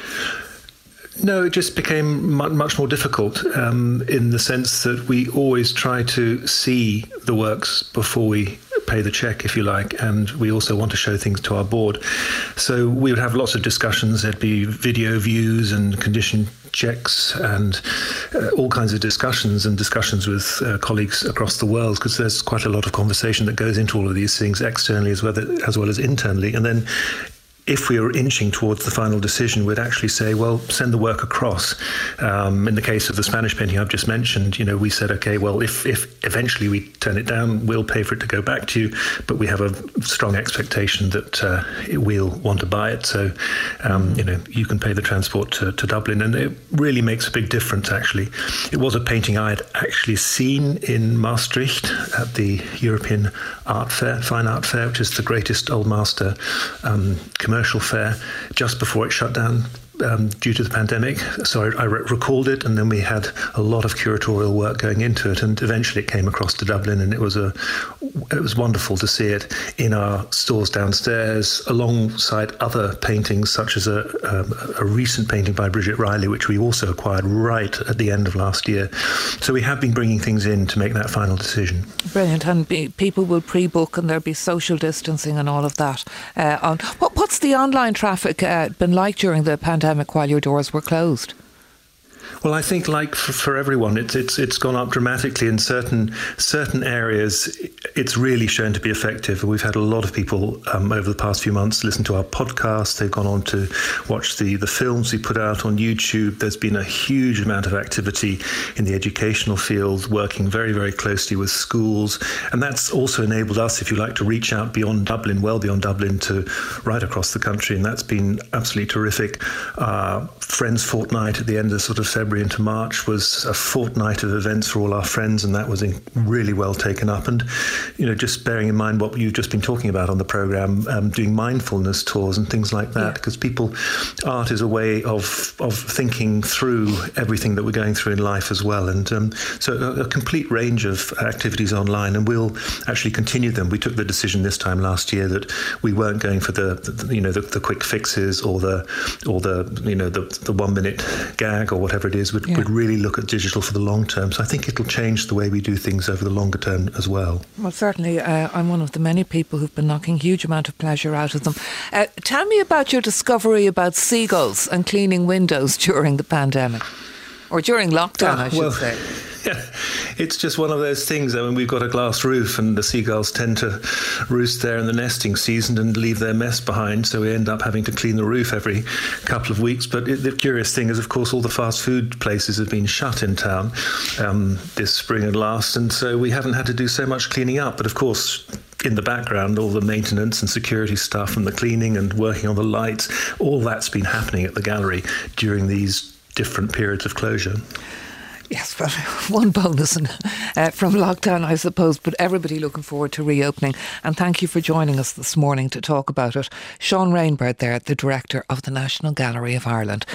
No, it just became much more difficult in the sense that we always try to see the works before we pay the check, if you like, and we also want to show things to our board. So we would have lots of discussions. There'd be video views and condition checks and all kinds of discussions with colleagues across the world, because there's quite a lot of conversation that goes into all of these things externally as well as internally. And then if we were inching towards the final decision, we'd actually say, well, send the work across. In the case of the Spanish painting I've just mentioned, we said, okay, well, if eventually we turn it down, we'll pay for it to go back to you, but we have a strong expectation that we'll want to buy it. So, you can pay the transport to Dublin, and it really makes a big difference, actually. It was a painting I had actually seen in Maastricht at the European Fine Art Fair, which is the greatest old master commercial fair, just before it shut down due to the pandemic. So I recalled it, and then we had a lot of curatorial work going into it, and eventually it came across to Dublin, and it was wonderful to see it in our stores downstairs, alongside other paintings, such as a recent painting by Bridget Riley, which we also acquired right at the end of last year. So we have been bringing things in to make that final decision. Brilliant. And people will pre-book, and there'll be social distancing and all of that. What's the online traffic been like during the pandemic while your doors were closed? Well, I think, like for everyone, it's gone up dramatically in certain areas. It's really shown to be effective. We've had a lot of people over the past few months listen to our podcast. They've gone on to watch the films we put out on YouTube. There's been a huge amount of activity in the educational field, working very, very closely with schools, and that's also enabled us, if you like, to reach out beyond Dublin, well beyond Dublin, to right across the country, and that's been absolutely terrific. Friends Fortnight at the end of sort of February into March was a fortnight of events for all our friends, and that was really well taken up. And just bearing in mind what you've just been talking about on the programme, doing mindfulness tours and things like that, because art is a way of thinking through everything that we're going through in life as well. And so a complete range of activities online, and we'll actually continue them. We took the decision this time last year that we weren't going for the quick fixes or the 1 minute gag or whatever it is. We'd really look at digital for the long term. So I think it'll change the way we do things over the longer term as well. Well, certainly, I'm one of the many people who've been knocking huge amount of pleasure out of them. Tell me about your discovery about seagulls and cleaning windows during the pandemic, or during lockdown, I should say. Yeah, it's just one of those things. I mean, we've got a glass roof, and the seagulls tend to roost there in the nesting season and leave their mess behind, so we end up having to clean the roof every couple of weeks. But the curious thing is, of course, all the fast food places have been shut in town this spring and last, and so we haven't had to do so much cleaning up. But of course, in the background, all the maintenance and security stuff and the cleaning and working on the lights, all that's been happening at the gallery during these different periods of closure. Yes, but one bonus from lockdown, I suppose, but everybody looking forward to reopening. And thank you for joining us this morning to talk about it. Sean Rainbird there, the Director of the National Gallery of Ireland.